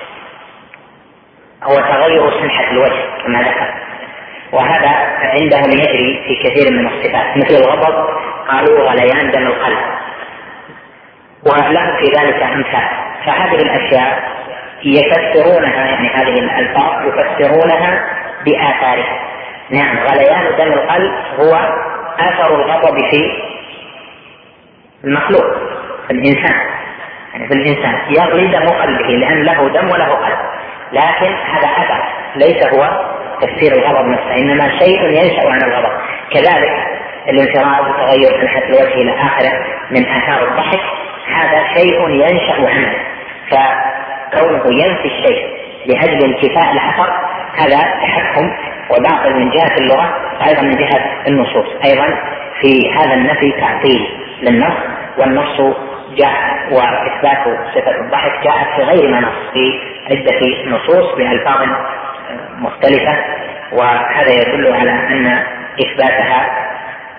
هو تغير سمحة الوجه كما ذكر، وهذا عندهم يجري في كثير من الصفات مثل الغضب قالوا غليان دم القلب، وله في ذلك أمثال. فهذه الأشياء يفسرونها يعني هذه الألفاظ يفسرونها بآثارها. نعم غليان دم القلب هو أثر الغضب في المخلوق في الإنسان، يعني في الإنسان يغلي دم قلبه لأن له دم وله قلب، لكن هذا أثر ليس هو تفسير الغضب نفسه، إنما شيء ينشأ عن الغضب. كذلك الانفراد وتغير سمحة الوجه إلى آخره من آثار الضحك هذا شيء ينشأ عنه، فكونه ينفي الشيء لأجل انتفاء الأثر هذا تحكم وباطل من جهة اللغة، وأيضا من جهة النصوص. أيضا في هذا النفي تعطيل للنص، والنص جاء وإثبات صفة الضحك جاءت في غير ما نص في عدة نصوص بألفاظ مختلفة، وهذا يدل على أن إثباتها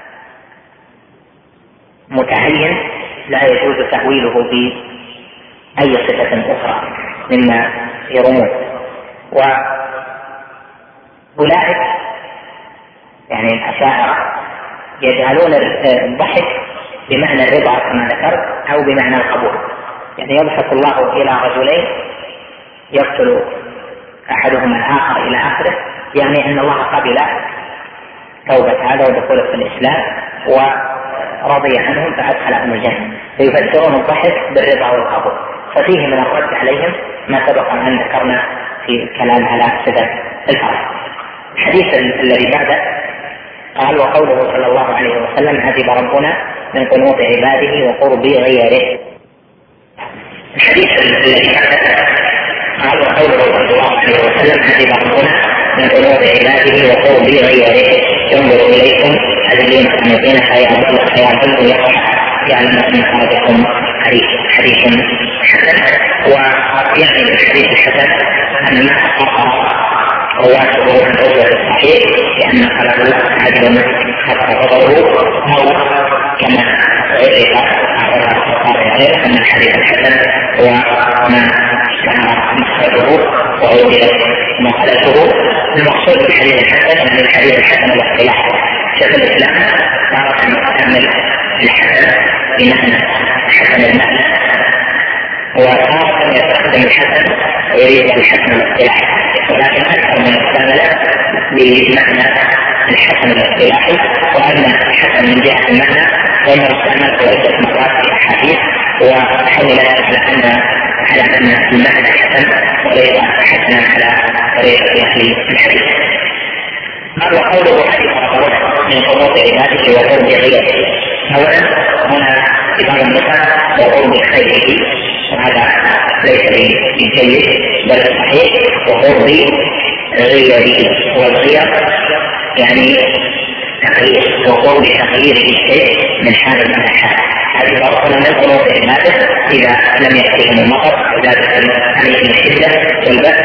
متعين لا يجوز تأويله بأي صفة أخرى مما يرمون. وأولئك يعني الأشاعرة يجعلون الضحك بمعنى الرضا كما ذكرت أو بمعنى القبول، يعني يضحك الله إلى رجلين يقتل أحدهما الآخر إلى آخره، يعني أن الله قبل توبة هذا ودخوله في الإسلام ورضي عنهم فأدخلهم الجنة، فيفسرون الضحك بالرضا والقبول. ففيه من الرد عليهم ما سبق أن ذكرنا في الكلام على صفة الفرح. الحديث الذي بعده قال وقوله صلى الله عليه وسلم عجب ربنا من قنوط عباده وقرب غيره. الحديث الذي بعده قال وقوله صلى الله عليه وسلم عجب ربنا من قنوط عباده وقرب غيره ينظر إليكم الذين تقنطين فيعبدوا فيعبدوا يعلم أن خرجكم حديث حديث حسن. ويعني الحديث الحسن أن ما أقر رواته عن الرجل الصحيح لأن كلام الله عجب حتى غضبه، أو كما غير أن الحديث الحسن هو ما اشتهر مخرجه ووجدت مخالفه. المقصود بالحديث الحسن أن الحديث الحسن والاصطلاح شيخ الإسلام صار أن يستعمل الحسن بمعنى حسن المعنى، وصار أن يستخدم الحسن ويريد الحسن الاصطلاحي، ولكن أكثر من استعمله بمعنى الحسن الاصطلاحي. وأن الحسن من جهة المعنى فإنه استعمل عدة مرات في أحاديث وحمل على أن على أن المعنى حسن وليس حسنا على طريقة أهل الحديث. قال وقوله حديث ربنا من قنوط عباده وقرب غيره. أولا كبار النساء وقرب خيره، وهذا ليس بجيد بل صحيح، وقرب غيره، والغير يعني تغيير، وقرب تغيير الشيء من حال الى حال. هذه الأرض من القلوب العبادة إذا لم يأتيهم المطر عبادة عليهم الشدة والبأس،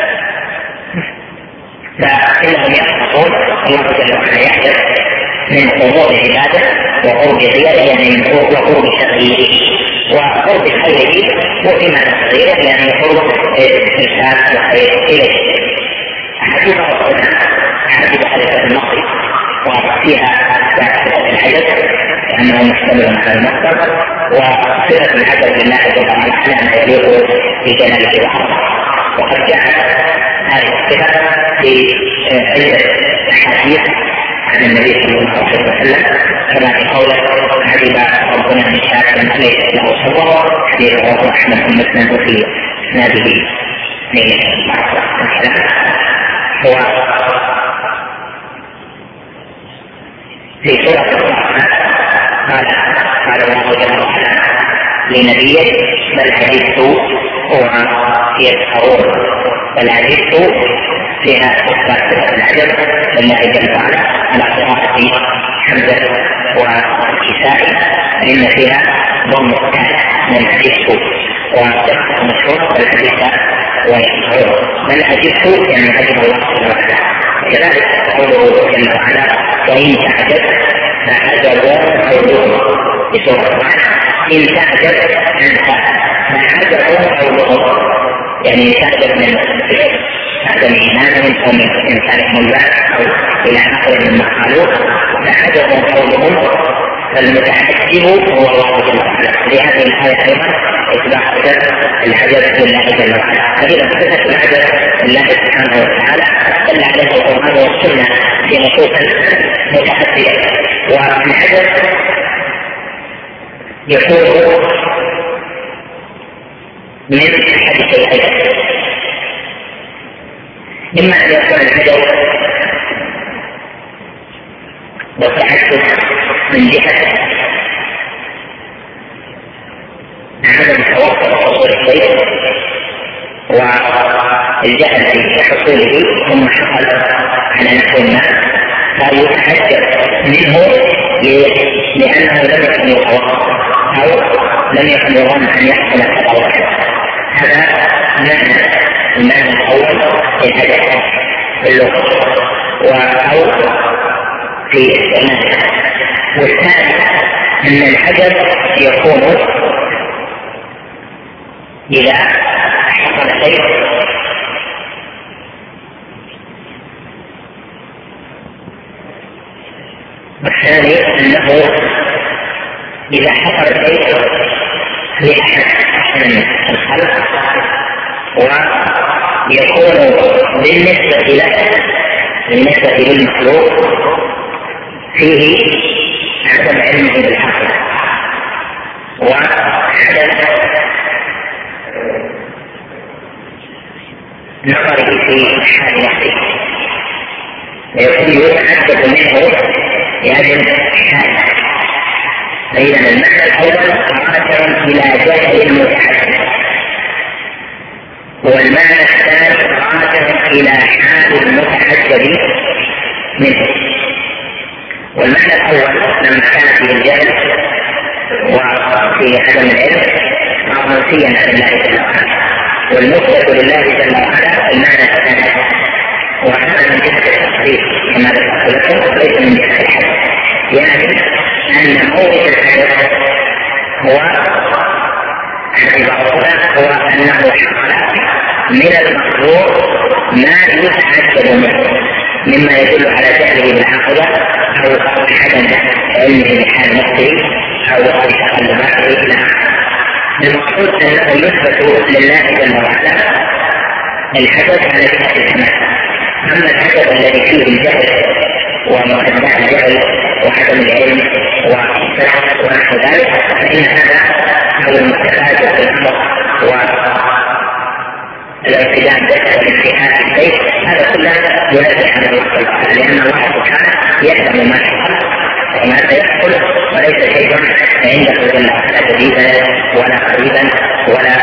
فإنهم يخطئون. الله جل وعلا يحدث من قرب العبادة وقرب غيره، يعني من قرب وقرب تغييره وقرب خيره، وفيما تغييره يعني قرب إرسال الخير إليه. أحاديث الرسول أحاديث حديثة المصري وفيها صفة الحدث لأنه مشتمل على المصدر، وصفة الحدث لله جل وعلا على ما يليق بجلاله وعظمته. وقد جاءت هذه الصفة في عدة أحاديث عن النبي صلى الله عليه وسلم، كما في قوله عجب ربنا من شاء من ليس له صور، حديث رواه أحمد بن مسلم في إسناده من بعض الكلام. هو في سورة الرحمن قال قال الله جل وعلا لنبيه بل عجبت هو يسخرون، بل عجبت فيها إثبات العجب لله جل وعلا على قراءة حمزة والكسائي، فإن فيها ضم التاء من عجبت، وقراءة مشهورة بل عجبت ويسخرون، بل عجبت يعني عجب الله جل وعلا. كذلك قوله جل وعلا وإن تعجب فعجب قولهم في سورة الرحمن، إن تعجب أنت فعجب قولهم، يعني تعجب من عدم إيمانهم أو من إنكارهم البعث أو إلى آخره مما قالوه، فعجب قولهم، فالمتعجب هو الله جل وعلا. لهذه الآية أيضا إثبات العجب لله جل وعلا. فإذا صفة العجب لله سبحانه وتعالى دل عليه القرآن والسنة في نصوص متعددة. والعجب يكون من أحد شيئين: إما أن يكون العجب والتعجب من جهة عدم توقع حصول الشيء والجهل في حصوله ثم حصل على نحو ما، فيتعجب منه لأنه لم يكن يتوقع أو لم يكن يظن أن يحصل كذا وكذا. هذا معنى المعنى الأول في العجب في اللغة أو في استعمالها. والثاني أن العجب يكون إذا حصل شيء والثاني أنه إذا حصل شيء لأحد من الخلق ويكون بالنسبة له بالنسبة للمخلوق فيه عدم علمه بالحق وعدم نظره في حال نفسه، ويكون يتعجب منه لأجل حاله. فإذا المعنى الأول راجع إلى جهل المتعجب، والمعنى الثاني راجع إلى حال المتعجب منه. والمعنى الأول لما كان فيه الجهل وفي عدم العلم صار منسيا عن الله جل وعلا، والمثبت لله جل وعلا المعنى الثاني، وهذا من جهة التصريف كما ذكرت لكم وليس من جهة الحد، يعني أن موضع الحدث هو هو أنه حصل من المخلوق ما يتعجب منه مما يدل على جهله بالعقبة أو عدم علمه بحال نفسه أو تقلباته إلى آخره. المقصود أنه يثبت لله جل وعلا الحدث على جهة الكمال. أما الحدث الذي فيه الجهل ومقدمات الجهل وعدم العلم والسحر ونحو ذلك فإن هذا هو المتفاجئ في الأمر والانقدام والانتهاء الشيء، هذا كله ينزل عن الله تعالى، لأن الله سبحانه يعلم ما حصل وما سيحصل وليس شيء عنده جل وعلا جديدا ولا قريبا ولا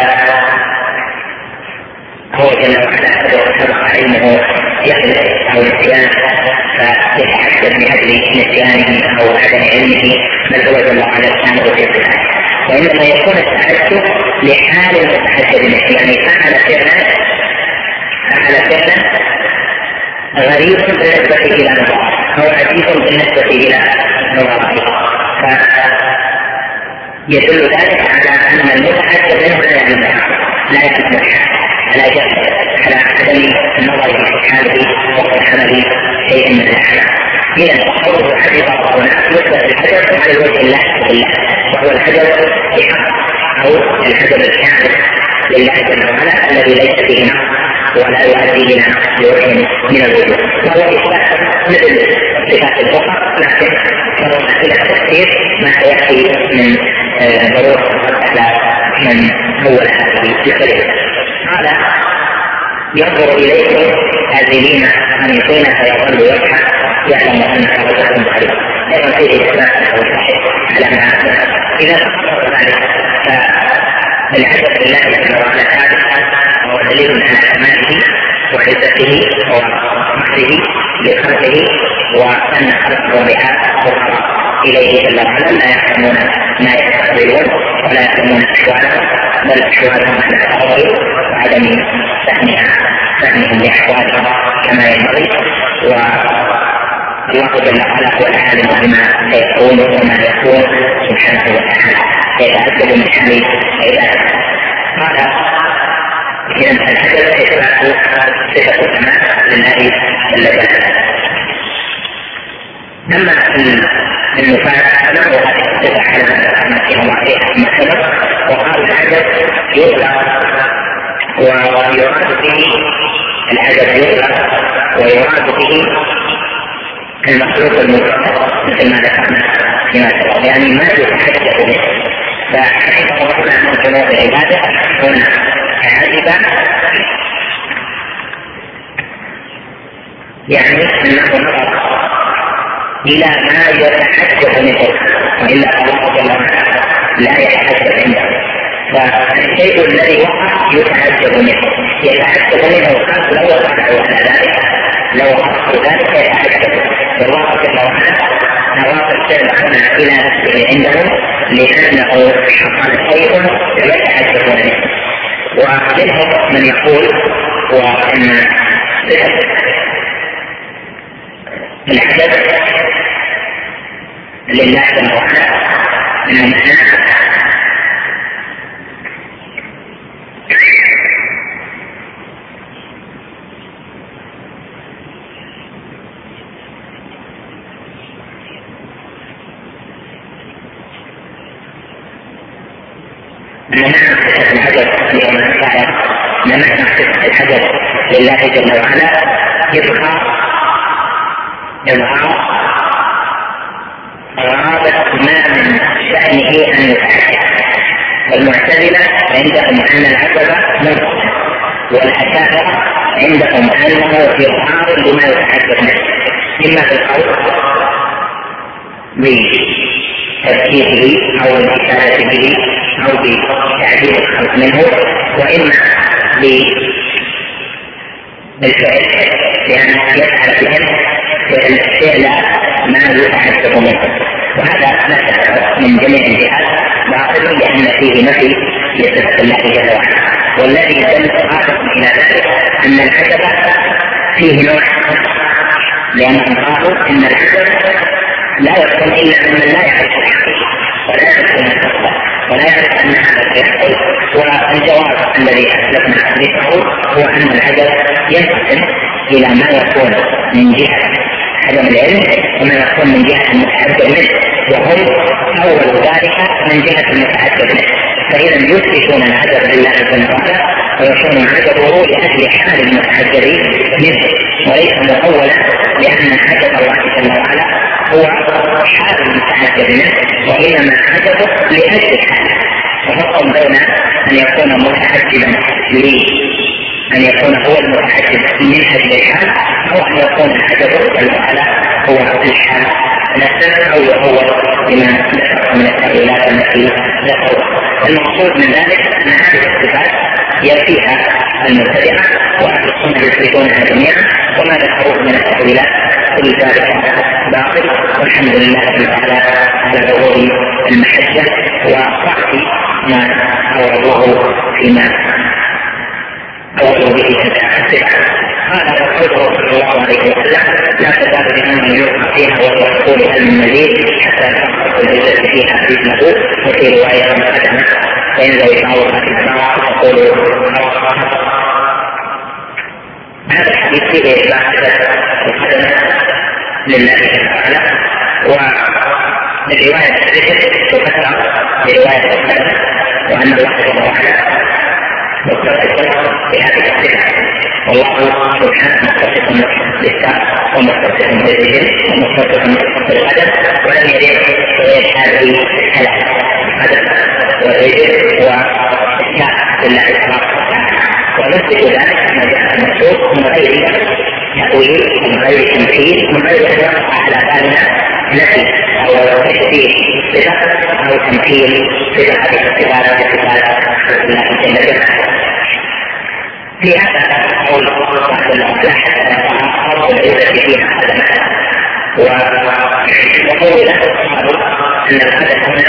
هو جل وعلا سبق علمه يحدث او نسيان فيتحدث لاجل نسيانه او عدم علمه، بل هو جل وعلا كامل في صفاته. وانما يكون التعجب لحال المتحدث يعني فعل فعلا فعل فعلا غريب بالنسبه الى نظره او عجيب بالنسبه الى نظره، فيدل ذلك على ان المتحدث منه لا يعلم لا يعلم على جهل على عدم النظر في حاله وعمل شيء من الحال. اذا قوله حدث الله يثبت الحدث على الوجه الله بالله، وهو الحدث بحق او الحدث الكامل لله جل وعلا الذي ليس فيه نقص ولا يؤدي الى نقص بوجه من الوجوه، وهو اثبات مثل الصفات الاخرى، لكن كما الى التفسير ما سياتي من ضروره الرد على من اول هذه الكلمه. قال ينظر اليكم هازلين خميصين فيظل يضحك يعلم انك رجل قريب، ايضا فيه اثبات او صحيح على ما اذا تقرر ذلك فالعجب بالله جل وعلا ثابت وهو دليل على كماله وعزته ومحره بخلقه، وان خلقه بها فقراء اليه جل وعلا لا يعلمون ما يستقبلون ولا يعلمون احوالهم، بل احوالهم على الارض وعدم فهمها فهمهم لاحوالهم كما ينبغي. والله جل وعلا هو العالم بما سيكون وما يكون سبحانه وتعالى، فيتأكد من حال عباده. قال إذا الحدث إثبات صفة السماء لله جل جلاله. أما النفاة فنروا هذه الصفة على أمثلهم عليها ثم سبق، وقال الحدث يطلق ويراد به الحدث يطلق ويراد به المخلوق المطلق مثل ما ذكرنا فيما سبق، يعني ما يتحدث به. فحيث وقعنا من جنوب العبادة هنا عجب يعني انه نظر الى ما يتحدث منه، والا الله جل وعلا لا يتحدث عنده. فالشيء الذي وقع يتحدث منه يتحدث منه خلق لو وقع على ذلك لو وقع ذلك يتحدث. فالله جل وعلا نواقض الفعل هنا الى نفسه عنده لانه حصل شيء يتحدث منه. ومنهم من يقول وان الحدث لله جل وعلا من معناه نمنع الحدث ليوم السائر، نمنع الحدث لله جل وعلا إظهار إظهار غرابة ما من شأنه أن يتحدث. والمعتزلة عندهم أن العجب منقص، والأشاعرة عندهم أنه إظهار لما يتحدث منه، إما في القول بتفكيره أو بالإشارة به أو بتعبير الخلق منه، وإما بالفعل لأن يفعل بهم فعل ما يتحدث منه. وهذا مسألة من جميع الجهات باطل لأن فيه نفي لصفة الله جل وعلا. والذي دل قادم إلى ذلك أن العجب فيه نوع، لأنهم قالوا إن العجب لا يكون إلا ممن لا يعرف الحقيقة ولا يعرف المستقبل ولا يعرف أن هذا سيحصل. والجواب الذي أسلفنا حديثه هو أن العجب ينقسم إلى ما يكون من جهة عدم العلم وما يكون من جهة المتحدث منه، وهم أول ذلك من جهة المتحدث منه. فإذا يثبتون العجب لله جل وعلا ويكون عجبه لأجل حال المتحدثين منه، وليس مؤولا لأن عجب الله جل وعلا هو حال المتحدث منه، وإنما عجبه لأجل حاله. ففرق بين أن يكون متحجبا أن يكون هو المتحجب من أجل الحال، أو أن يكون عجبه جل وعلا هو الحال نفسه او يؤول بما ذكر من التأويلات التي ذكرها. المقصود من ذلك ان هذه الصفات ينفيها المبتدعة واهل السنة يثبتونها جميعا، وما ذكروه من التأويلات كل ذلك باطل. والحمد لله تعالى على ظهور المحجة وضعف ما اوردوه فيما اولوا به الصفات. هذا قوله صلى الله عليه وسلم: لا تزال جهنم يلقى فيها وهو يقول هل من مزيد حتى تنقص الجزء فيها رجله، وفي روايه قدمه فينزل بعضها في السماء تقول. هذا الحديث فيه اثبات القدم لله تعالى، والروايه الذكر تفسر بروايه القدم، وان الله جل وعلا متصف بهذه الصفات. والله سبحانه متصف بالساق ومتصف بالرجل ومتصف بالقدم، ولم يرد غير هذه الثلاث: القدم والرجل والساق لله تبارك وتعالى. ونثبت ذلك ما جاء المنصوص من غير تأويل ومن غير تمثيل ومن غير ان يقع على بالنا نفي او تشبيه صفه او تمثيل صفه هذه الصفات بصفات الله جل وعلا. في هذا قول بعض العلماء رب العزة فيها قدم، وقول ان القدم هنا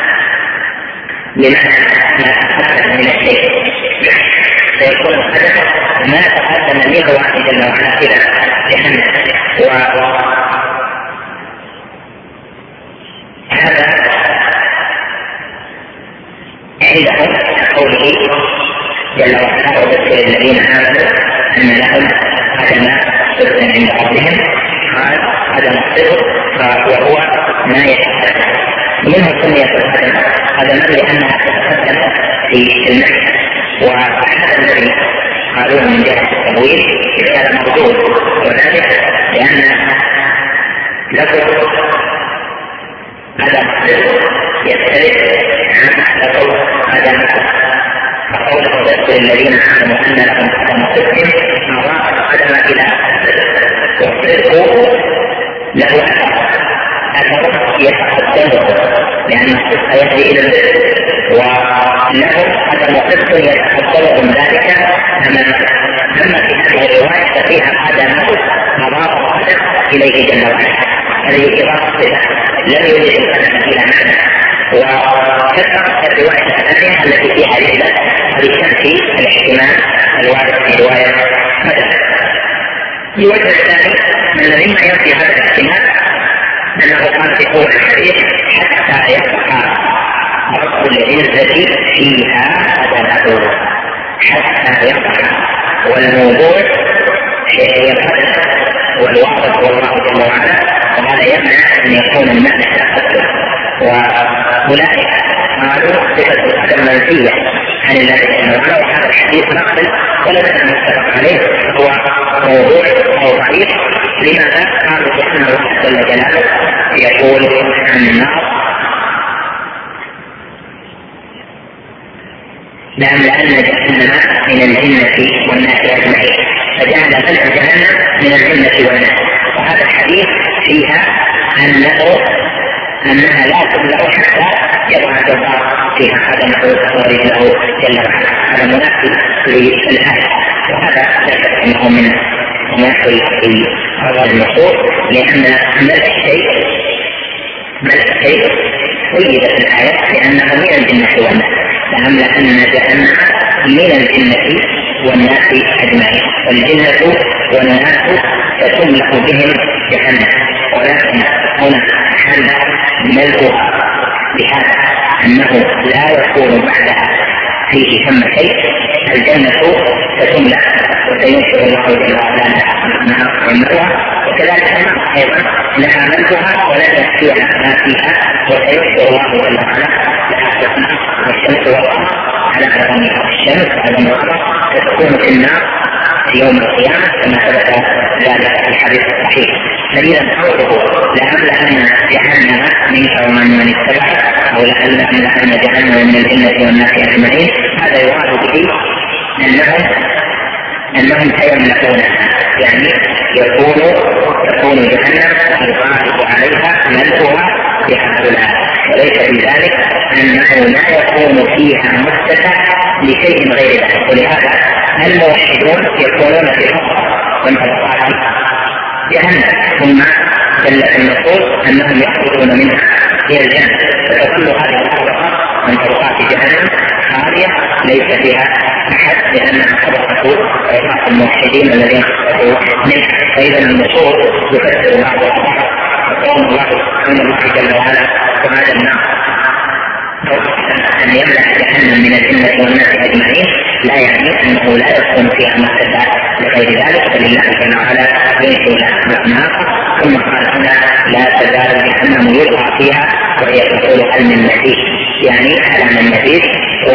بمعنى ما تقدم من الشيء، فيكون القدم ما تقدم منه الله جل وعلا الى جهنم. وهذا عندهم قوله جل وعلا: وبشر الذين امنوا ان لهم قدم صدق عند ربهم. قال قدم الصدق وهو ما يتقدم، منه سميت القدم قدما لانها تتقدم في المعنى. وهذا الذي قالوه من جهه التأويل كان مردود، وذلك لان لفظ قدم الصدق يختلف عن لفظ قدم. فقوله وبشر الذين امنوا ان لهم قدم صدق اضاف القدم الى والصدق له اثر يتقدمه لان الصدق يهدي الى البر، وله قدم صدق يتقدمهم ذلك امامه. اما في هذه الروايه ففيها قدمه اضاف القدم اليه جل وعلا، هذه اضافه لم يوجد القدم الى معنى. وكثرت الروايه الثانيه التي فيها الإثبات لتنفي الاحتمال الوارد في روايه قدم. الوجه الثاني من مما ينفي هذا الاحتمال انه قال في اول الحديث: حتى يبقى رب العزه فيها قدمه. حتى يبقى، والموضوع هي القدم والواضح والله جل وعلا، وهذا يمنع ان يكون المعنى تقدم. واولئك قالوا صفه القدم منفيه عن الله جل وعلا، وهذا الحديث نقل ولم يكن متفق عليه، هو موضوع او ضعيف. لماذا؟ قالوا لان الله جل جلاله يقول عن النار: لأملأن جهنم من الجنة والناس أجمعين، فجعل ملء جهنم من الجنة والناس. وهذا الحديث فيها أنه أنها لا تملأ حتى يضع الجبار فيها قدمه ورجله جل وعلا. هذا منافي للآية، وهذا لا شك أنه من منافي في هذا النصوص، لأن ملء الشيء ملء الشيء قيد في الآية لأنه من الجنة والناس. لأملأن جهنم من الجنة والناس أجمعين، والجنة والناس فتملأ بهم جهنم، ولكن هنا حل ملؤها بهذا أنه لا يكون بعدها فيه ثم شيء. الجنة ستملأ وسينشر الله جل وعلا لها المأوى، وكذلك النار أيضا لها ملؤها ولا يكفيها ما فيها، وسينشر الله جل وعلا لها النار. والشمس والقمر على عظم الشمس وعظم القمر ستكون في النار في يوم القيامة كما ثبت ذلك في الحديث الصحيح. فإذا قوله لأملأن جهنم منك ومن من اتبعك أو لأملأن جهنم من الجنة والناس أجمعين، هذا يراد به أنهم أنهم سيملكونها، يعني يكون فتكون جهنم الغالب عليها من هو بهؤلاء، وليس في ذلك انه لا يكون فيها متسع لشيء غير ذلك. ولهذا الموحدون يكونون في حكم وانتقال جهنم، ثم دلت النصوص انهم يخرجون منها الى الجنه، فتكون هذه الطرقات من طرقات جهنم خاليه ليس فيها احد، لانها طرقه طرقات الموحدين الذين خرجوا منها. فاذا النصوص تفسر بعضها بعض، وقول الله سبحانه الله جل وعلا وهذا النار أن يملأ جهنم من الجنة والناس أجمعين لا يعني أنه لا يكون فيها متسع لغير ذلك، فلله جل وعلا ينشئ لها ناقة. ثم قال هنا لا تزال جهنم يلقى فيها وهي تقول هل من مزيد، يعني هل من مزيد،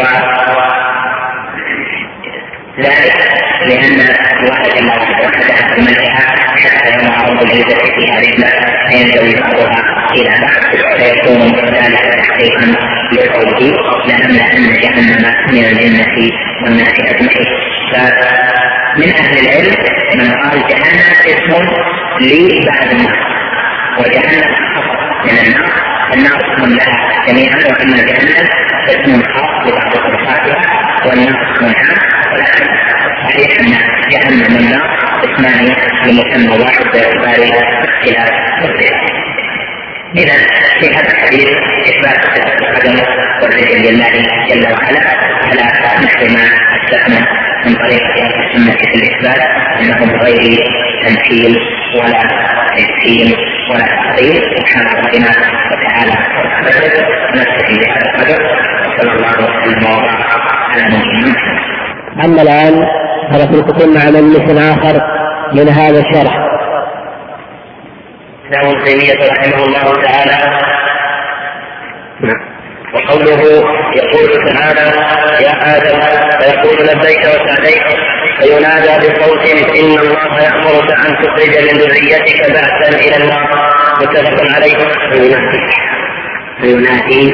وذلك لأن الله جل وعلا وحدها بمنعها حتى يوم عرض العزة فيها رجلا فينزوي بعضها إلى بعض فيكون ذلك تحقيقا لقوله لأملأن جهنم من الجنة والناس أجمعين. فمن أهل العلم من قال جهنم اسم لبعض الناس، وجهنم من النار، النار اسم لها جميعا، وأما جهنم اسم خاص لبعض صفاتها والنار اسم عام. ولكن صحيح أن جهنم والنار اسمان لمسمى واحد باعتبار اختلاف الصفات. إذا في هذا الحديث إثبات صفة القدم والرجل لله جل وعلا على نحو ما أسلفنا من طريقة أهل السنة في الإثبات، أنهم غير تمثيل ولا تجسيم ولا تعطيل. سبحان ربنا وتعالى نكتفي بهذا القدر، وصلى الله وسلم وبارك على نبينا محمد. أما الآن فنترككم مع مجلس آخر من هذا الشرح. له ابن تيمية رحمه الله تعالى. وقوله يقول تعالى يا آدم فيقول لبيك وسعديك فينادى بصوت إن الله يأمرك أن تخرج من ذريتك بعثا إلى النار، متفق عليه. فينادي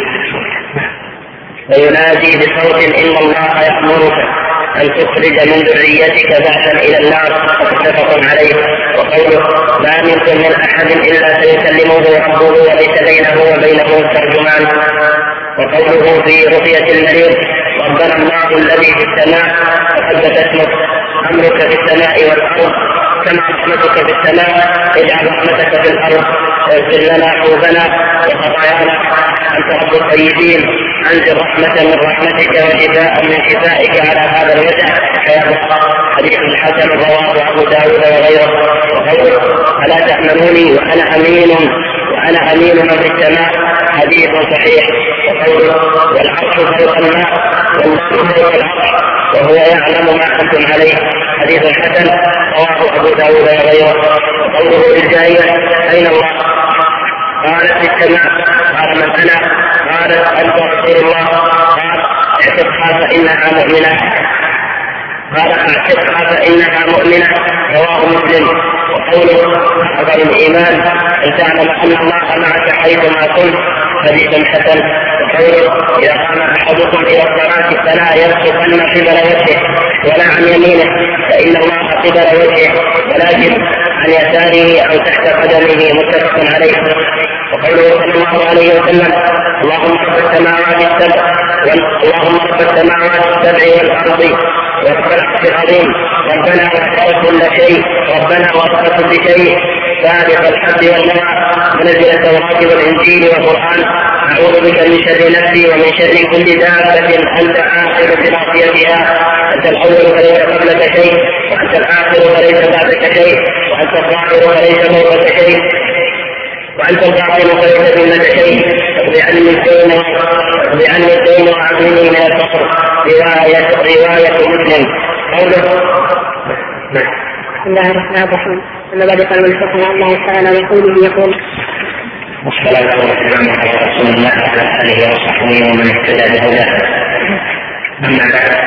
فينادي بصوت إن الله يأمرك أن تخرج من ذريتك بعثا إلى النار، متفق عليه. وقوله ما منكم من أحد إلا سيكلمه ربه وليس بينه وبينه ترجمان. وقوله في رقية المريض ربنا الله الذي في السماء وقدس اسمك أمرك في السماء والأرض كما رحمتك في السماء اجعل رحمتك في الأرض واغفر لنا حوبنا وخطايانا أنت رب الطيبين أنزل رحمة من رحمتك وشفاء من شفائك على هذا الوجه فيبقى حديث الحسن رواه أبو داود وغيره. وقوله ألا تأمنوني وأنا أمين وأنا أمين من في السماء حديث صحيح. وقوله والعرش فوق الماء والله فوق العرش وهو يعلم ما أنتم عليه حديث حسن رواه أبو داود وغيره. وقوله للجارية أين الله؟ قالت في السماء. قال من أنا؟ قالت أنت رسول الله. قال اعتقها فإنها مؤمنة. قال اعتقها فإنها مؤمنة رواه مسلم. وقوله أفضل الإيمان أن تعلم أن الله معك حيثما كنت حديث حسن. وقوله إذا قام أحدكم إلى الصلاة فلا يبصقن قبل وجهه ولا عن يمينه فإن الله قبل وجهه ولكن عن يساره أو تحت قدمه، متفق عليه. وقوله صلى الله عليه وسلم اللهم رب السماوات السبع اللهم رب السماوات السبع والأرض ورب العرش العظيم ربنا وسع كل شيء ربنا وسع كل شيء سابق الحد والنوى منزل التوراة والإنجيل والقرآن أعوذ بك من شر نفسي ومن شر كل دابة أنت آخر بناصيتها أنت الأول فليس قبلك شيء وأنت الآخر فليس بعدك شيء وأنت الظاهر فليس فوقك شيء وأنت الباطن فليس دونك شيء اقضي عني الدين اقضي عني الدين وأعطني من الفقر. رواية رواية مسلم. قوله بسم الله الرحمن الرحيم. أما بعد قال الحكم الله تعالى يقول يقول والصلاة والسلام على رسول الله وعلى آله وصحبه ومن اهتدى بهداه. أما بعد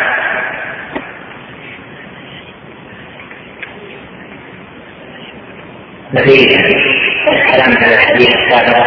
نزيد الكلام على الحديث السابق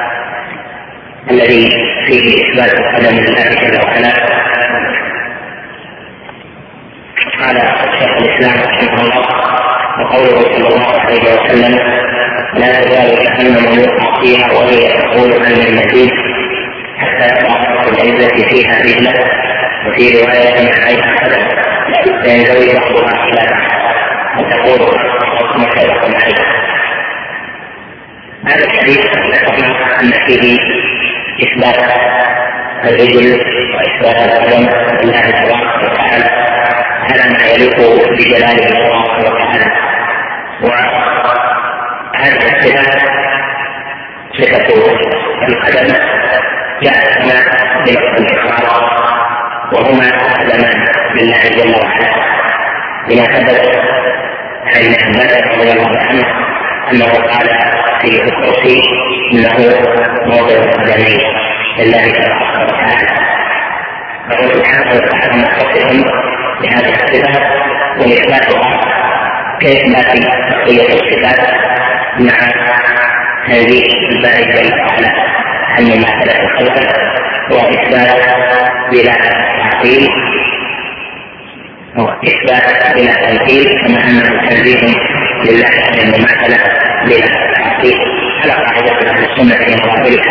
الذي فيه إثبات القدم لله جل وعلا. قال شيخ الإسلام رحمه الله وقوله صلى الله عليه وسلم لا تزال جهنم يلقى فيها وهي تقول عن المزيد حتى يضع رب العزة فيها رجله، وفي رواية من عليها قدم فينزوي بعضها إلى بعض وتقول متفق عليه. هذا الحديث ذكرنا أن فيه إثبات الرجل وإثبات القدم لله تبارك وتعالى على ما يليق بجلاله تبارك وتعالى. وهذه الصفة صفة القدم جاءت بلفظ الإقرار، وهما قدمان لله جل وعلا، بما ثبت عن ابن عباس رضي الله عنه انه قال في الكرسي انه موضع القدمين لله تبارك وتعالى. فهو سبحانه وتعالى متصف بهذه الصفات واثباتها كاثبات بقيه الصفات مع تنزيه الله جل وعلا عن مماثله الخلق واثبات بلا تعطيل وإثبات بلا تمثيل، كما أنه تنزيه لله عن المماثلة بلا تعطيل على قاعدة أهل السنة وقابلها.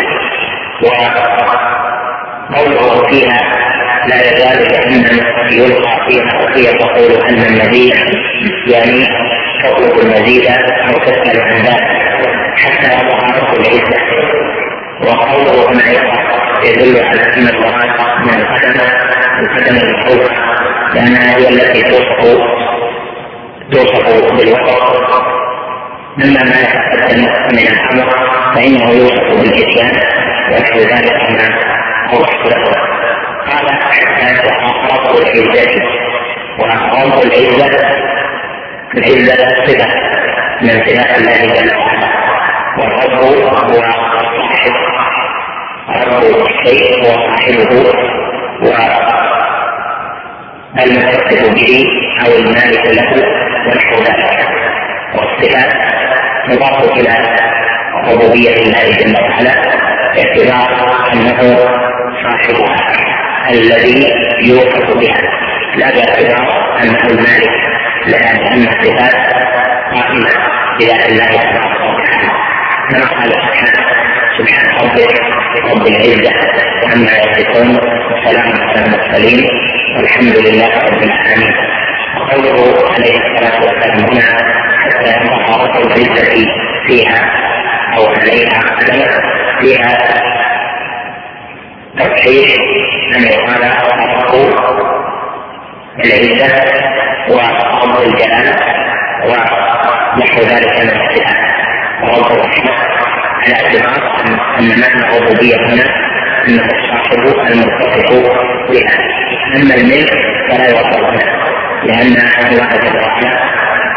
وقوله فيها لا يزال جهنم يلقى فيها وهي تقول أن المزيد يعني تطلب المزيد أو تسأل عن ذلك حتى يضع رب العزة. وقوله هنا يدل على أن المراد من القدم القدم المعروفة، لأنها هي التي توصف توصف بالوقت. أما ما يتقدم من الأمر فإنه يوصف بالإتيان ونحو ذلك ما أوصف له. قال حتى رب العزة، ورب العزة العزة صفة من صفات الله جل وعلا، والرب هو صاحب رب الشيء هو صاحبه والمتصف به أو المالك له ونحو ذلك. والصفات تضاف إلى ربوبية الله جل وعلا باعتبار أنه صاحبها الذي يوصف بها، لا باعتبار أنه المالك لها، لأن الصفات قائمة بذات الله تبارك وتعالى. كما قال سبحانه سبحان ربك رب العزة عما يصفون وسلام على المرسلين والحمد لله رب العالمين. وقوله عليه الصلاة والسلام هنا حتى يضع رب العزة فيها أو عليها قدم فيها تصحيح أن يقال رب العزة ورب الجلال ونحو ذلك من الصفات، ورب الرحمة، على اعتبار أن معنى الربوبية هنا أنه الصاحب المتصف بها. أما الملك فلا يوصل هنا، لأن الله جل وعلا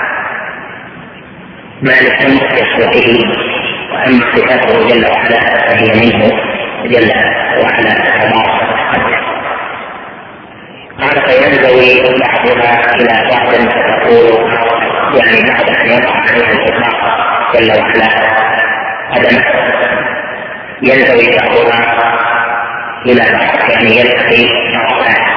مالك يصلحه، وأما صفاته جل وعلا فهي منه جل وعلا تبارك وتعالى. قال فينزوي بعضها إلى بعض فتقول يعني بعد أن يضع عليها الإطلاق جل وعلا قدمه ينزوي بعضها إلى بعض يعني يلتقي بعضها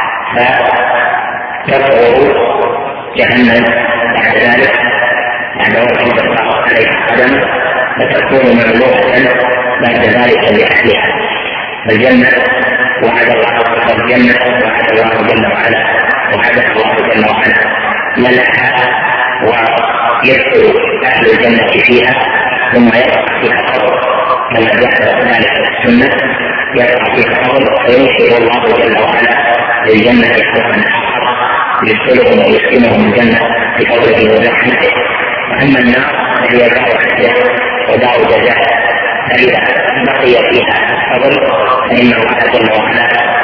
فتشعر جهنم بعد ذلك يعني وجد الله عليها قدم فتكون مملوءة بعد ذلك لأهلها. الجنة وعد الله الجنة وعد الله جل وعلا وعد الله جل وعلا ملأها ويدخل أهل الجنة فيها ثم يقع فيها قبر كما جاء ذلك في السنة، يقع فيها قبر فينشر الله جل وعلا للجنة خلقا آخر يدخلهم ويسكنهم الجنة بفضله ورحمته. وأما النار فهي دار حجة ودار جزاء، فإذا بقي فيها الفضل فإن الله جل وعلا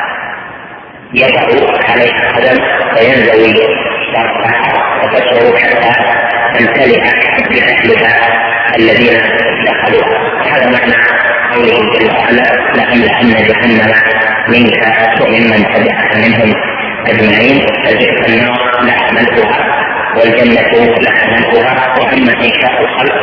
يضع عليها قدم فينزوي ضربها وتشعر حتى تمتلئ بأهلها الذين دخلوها. هذا معنى قوله جل وعلا لأملأن جهنم منك وممن تبعك منهم أجمعين. فتلك النار لها ملكها والجنة لها ملكها. وأما إنشاء الخلق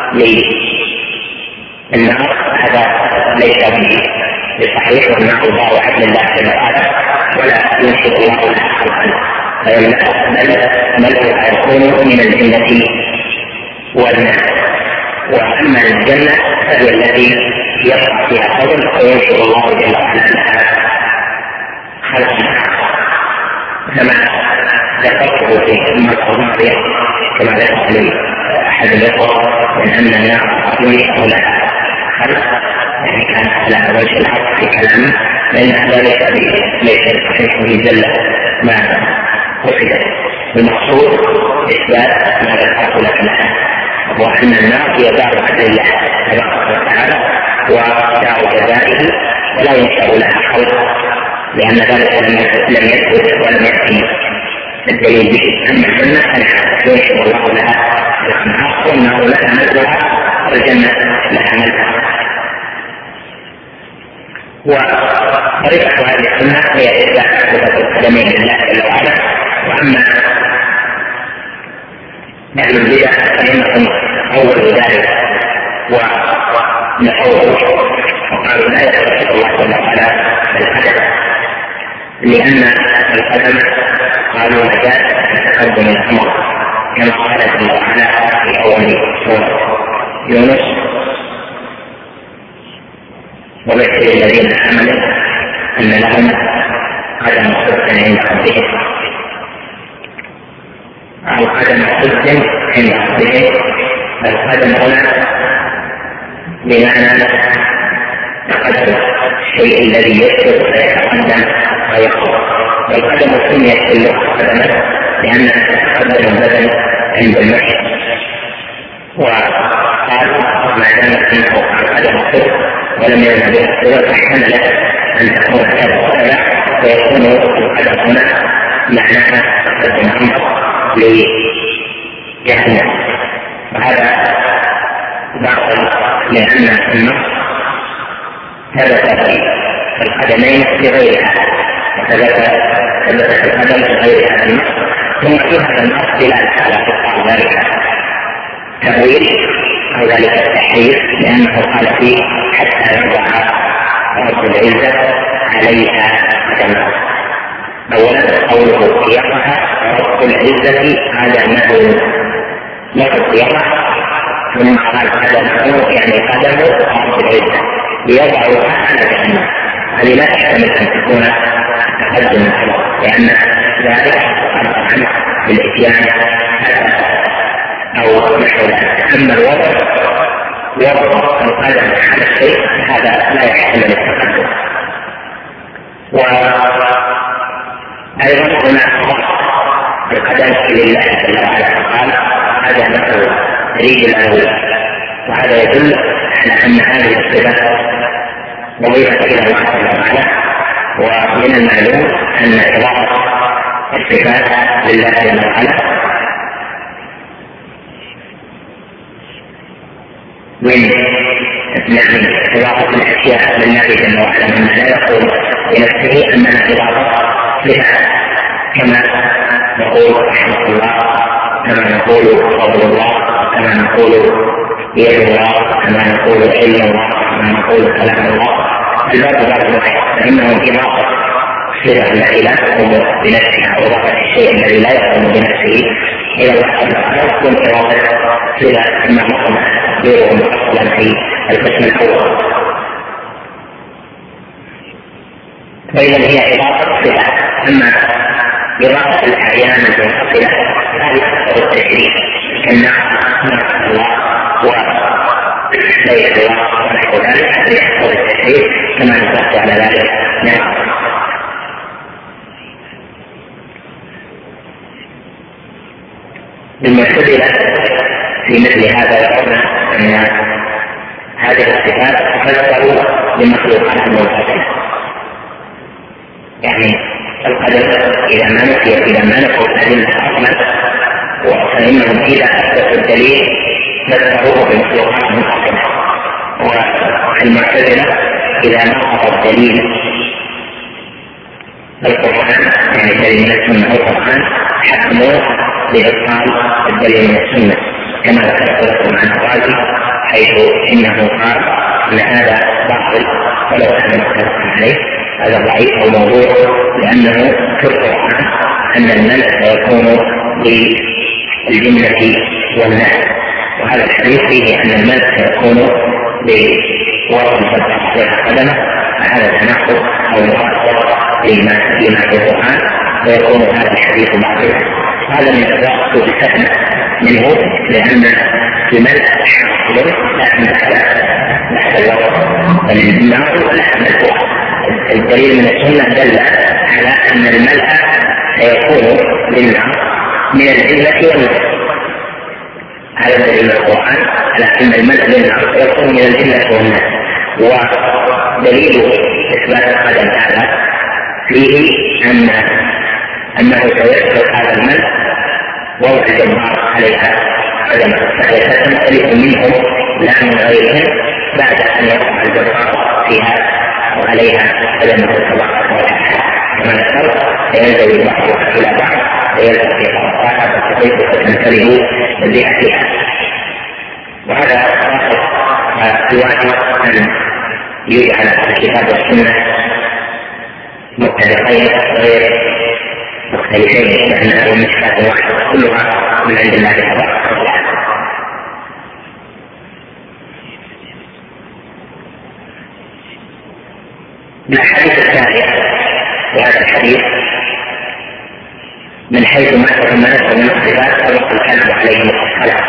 للنار هذا ليس بصحيح، والنار دار عدل الله جل وعلا ولا ينشئ الله لها خلقا بل بل يكون من الجنة والنار. وأما الجنة فهي التي يقع فيها الفضل وينشر الله جل وعلا لها خلقا كما ذكرته في المرة الماضية، كما ذكر لي أحد الإخوة من أن النار ينشر لها خلق، يعني كانت على وجه الأرض في كلامه، لأن ذلك ليس بصحيحه جل ما قصد. المقصود إثبات ما ذكرت لك الآن، وأن النار هي دار عدل الله تبارك وتعالى ودار جزائه ولا ينشأ لها خلق، لأن ذلك لم يثبت ولم يأتي الدليل به. أما الجنة فينشأ الله لها خلقا، والنار لها مثلها والجنة لها مثلها. وطريقة هذه السنة هي إثبات صفة القدمين لله جل وعلا. وأما أهل البدع فإنهم أولوا ذلك ونحوه وقالوا لا يصف الله جل وعلا بالقدم، لأن القدم قالوا مجاز تقدم الأمر، كما قال جل وعلا في أول سورة يونس: وبشر الذين آمنوا أن لهم قدم صدق عند ربهم. القدم صدق عند ربهم، القدم هنا بمعنى تقدم الشيء الذي يسبق ويتقدم ويقوم. والقدم سميت في اللغة قدما لأنها تتقدم البدن عند المشي، وقالوا ما دام أنه القدم صدق ولم يرد به الصورة فاحتمل أن تكون كذا وكذا، ويكون القدم هنا معناها تقدم أمر لجهنم. وهذا باطل، لأن النص ثبت في القدمين بغيرها، وثبت ثبت القدم بغير هذا النص، ثم في هذا النص دلالة على إبطال ذلك تأويل أو ذلك التحريف، لأنه قال فيه: حتى يضع رب العزة عليها قدمه. أولا قوله يضع رب العزة هذا نهي لفظ يضع، ثم قال قدمه يعني قدمه رب العزة ليضعها على جهنم. هذه لا تحتمل أن تكون تقدم الأمر، لأن ذلك قدر عنه بالإتيان أو نحو ذلك. أما الوضع وضع القدم على الشيء هذا لا يحتمل التقدم. وأيضا هنا القدم لله جل وعلا، قال: هذا له رجل، وهذا يدل على أن هذه الصفة مضيفة إلى الله جل وعلا. ومن المعلوم أن إضافة الصفات لله جل وعلا من نعم إضافة الأشياء لله جل وعلا مما لا يقول بنفسه أنها إضافة صفات، كما نقول رحمة الله، كما نقول فضل الله، كما نقول يد الله، كما نقول علم الله، كما نقول كلام الله. الباب باب واحد، فإنه إضافة صفة التي لا تقوم بنفسها، وإضافة الشيء الذي لا يقوم بنفسه إلى الله سبحانه وتعالى، تكون إضافة صفة كما نقول تقديره مفصلا في القسم الأول. فإذا هي إضافة صفة. أما إضافة الأعيان المنفصلة هذه تقتضي التشريف، كالنعم الله وليس الله ونحو ذلك، هذه تقتضي التشريف كما نصحت على ذلك. نعم. المعتزلة في مثل هذا يرون أن هذه الصفات تفسر بمخلوقات منفصلة، يعني القدر إذا ما نفي إذا ما نفوا الأدلة أصلا، فإنهم إذا أثبتوا الدليل فسروه بمخلوقات منفصلة. والمعتزلة إذا نقض الدليل القرآن يعني دليل من السنة القرآن حكموا بإبطال الدليل من السنة، كما ذكرت لكم عن الرازي حيث إنه قال أن هذا باطل ولو كان مختلفا عليه، هذا ضعيف أو موضوع لأنه في القرآن أن الملك سيكون للجنة والناس، وهذا الحديث فيه أن الملك سيكون بوصف فتح قدمه، فهذا تناقض أو مخالف لما في القرآن، فيكون هذا الحديث باطلا. هذا من الرأس السهل منه، لأن الملك حق لكن تحت الوضع فالنار ولحم الفوق. الدليل من السنة دل على أن الملأ سيكون للنار من الجنة والناس، هذا دليل من القرآن على أن الملأ للنار سيكون من الجنة والناس. ودليل إثبات القدم هذا فيه أن أنه سيسبق هذا الملأ وضع الجبار عليها قدمه، فهي تختلف منهم لا من غيرهم بعد أن يقع الجبار فيها وعليها قدمه تبارك وتعالى. كما ذكرت سينزوي بعضها إلى بعض ويلتقي بعضها فتحيط فتنتبه بأهلها، وهذا الواجب أن يجعل الكتاب والسنة متفقين غير مختلفين، لأنها مشكلة واحدة كلها من عند الله تبارك وتعالى. الحديث الثاني في هذا الحديث من حيث ما تضمنته من الصفات سبق الكلام عليه الصلاة.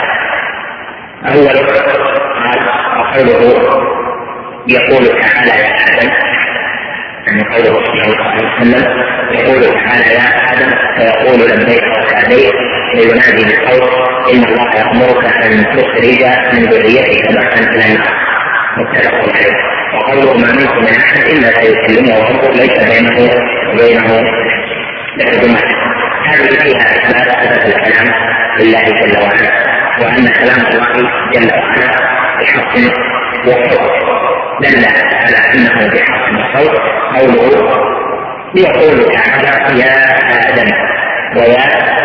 أول قال وقوله يقول تعالى يا آدم، يعني قوله صلى الله عليه وسلم يقول تعالى يا آدم فيقول لبيك وسعديك، فينادي بالصوت إن الله يأمرك أن تخرج من ذريتك بأسا إلى النار، متفق عليه. وقوله ما منكم من أحد إلا سيكلمه ربه ليس بينه وبينه ترجمان. هذه فيها إثبات صفة الكلام لله جل وعلا، وأن كلام الله جل وعلا بحق وصوت، دل على أنه بحق وصوت. قوله يقول تعالى يا آدم، ويا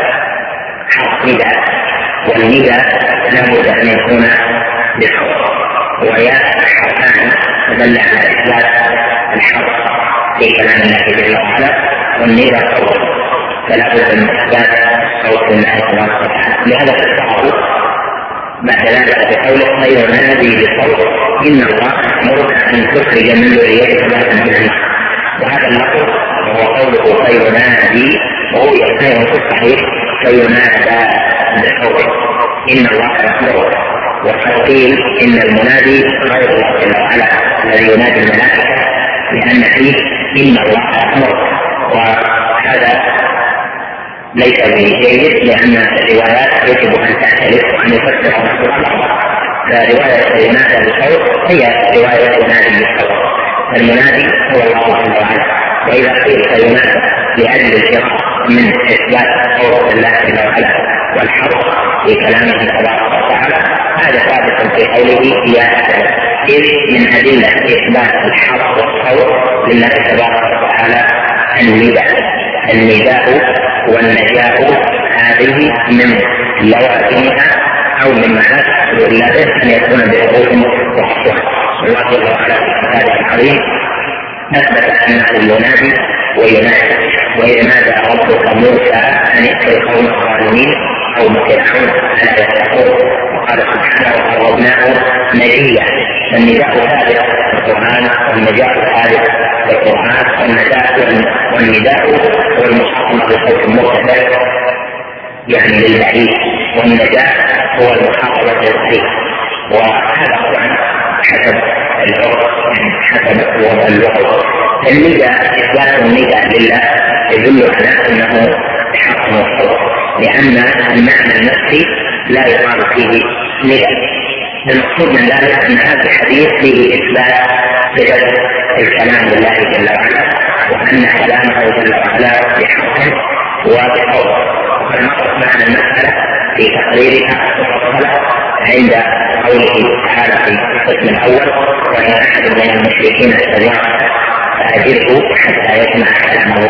حق نداء، والنداء لابد أن يكون بصوت، ويا حقان دل على إثبات الحق في كلام الله جل وعلا، والنداء صوت، فلا بد من إثبات صوت الله تبارك وتعالى. لهذا فسره بعد ذلك بقوله فينادي بصوت إن الله يأمرك أن تخرج من ذريتك بأسا إلى النار. وهذا اللفظ وهو قوله فينادي، وهو يحتاج في الصحيح فينادى بصوت إن الله يأمرك، وقيل إن المنادي غير الله جل وعلا الذي ينادي الملائكة، لأن فيه إن الله يأمرك، وهذا ليس بجيد لأن الروايات يجب أن تعترف وأن يفسر بعضها. فرواية ينادى بصوت هي رواية ينادي بصوت، فالمنادي هو الله جل وعلا. وإذا قيل فينادى لأجل الفرار من إثبات صوت الله جل وعلا والحق في كلامه تبارك وتعالى، هذا ثابت في قوله يا آدم، إذ من أدلة إثبات الحق والصوت لله تبارك وتعالى النداء. النداء والنجاة هذه من لوازمها أو مما لا تحصل إلا به أن يكون بحروف وأصوات. الله جل وعلا في كتابه العظيم أثبت أنه ينادي وينادي، وإذ نادى ربك موسى أن ائت القوم الظالمين قوم فرعون ألا يتقون، وقال سبحانه وقربناه نجيا. فالنداء ثابت في القرآن، والنجاة ثابت في القرآن، والنداء هو المخاطبة بصوت مرتفع يعني للبعيد، والنجاة هو المخاطبة للقريب. وهذا طبعا حسب العرف حسب وضع اللغة. النداء إثبات النداء لله يدل على أنه حق وصوت، لأن المعنى النفسي لا يقال فيه نداء. المقصود من ذلك أن هذا الحديث فيه إثبات صفة الكلام لله جل وعلا، وأن كلامه جل وعلا بحق وبصوت. وقد مرت معنا المسألة في تقريرها مفصلة عند قوله تعالى في القسم الأول وإن أحد من المشركين استجارك فأجره حتى يسمع كلام الله،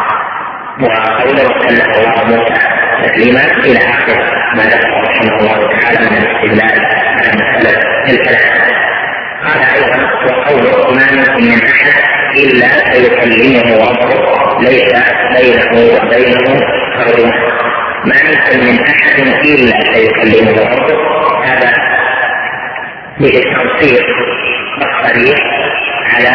وقوله كلم الله موسى تكليما إلى آخر ما ذكر رحمه الله تعالى من الاستدلال على مسألة الكلام. قال أيضا وقوله ما منكم من أحد إلا سيكلمه ربه ليس بينه وبينه ترجمان، ما يمكن من احد الا سيكلمه ربه. هذا به التنصيص الصريح على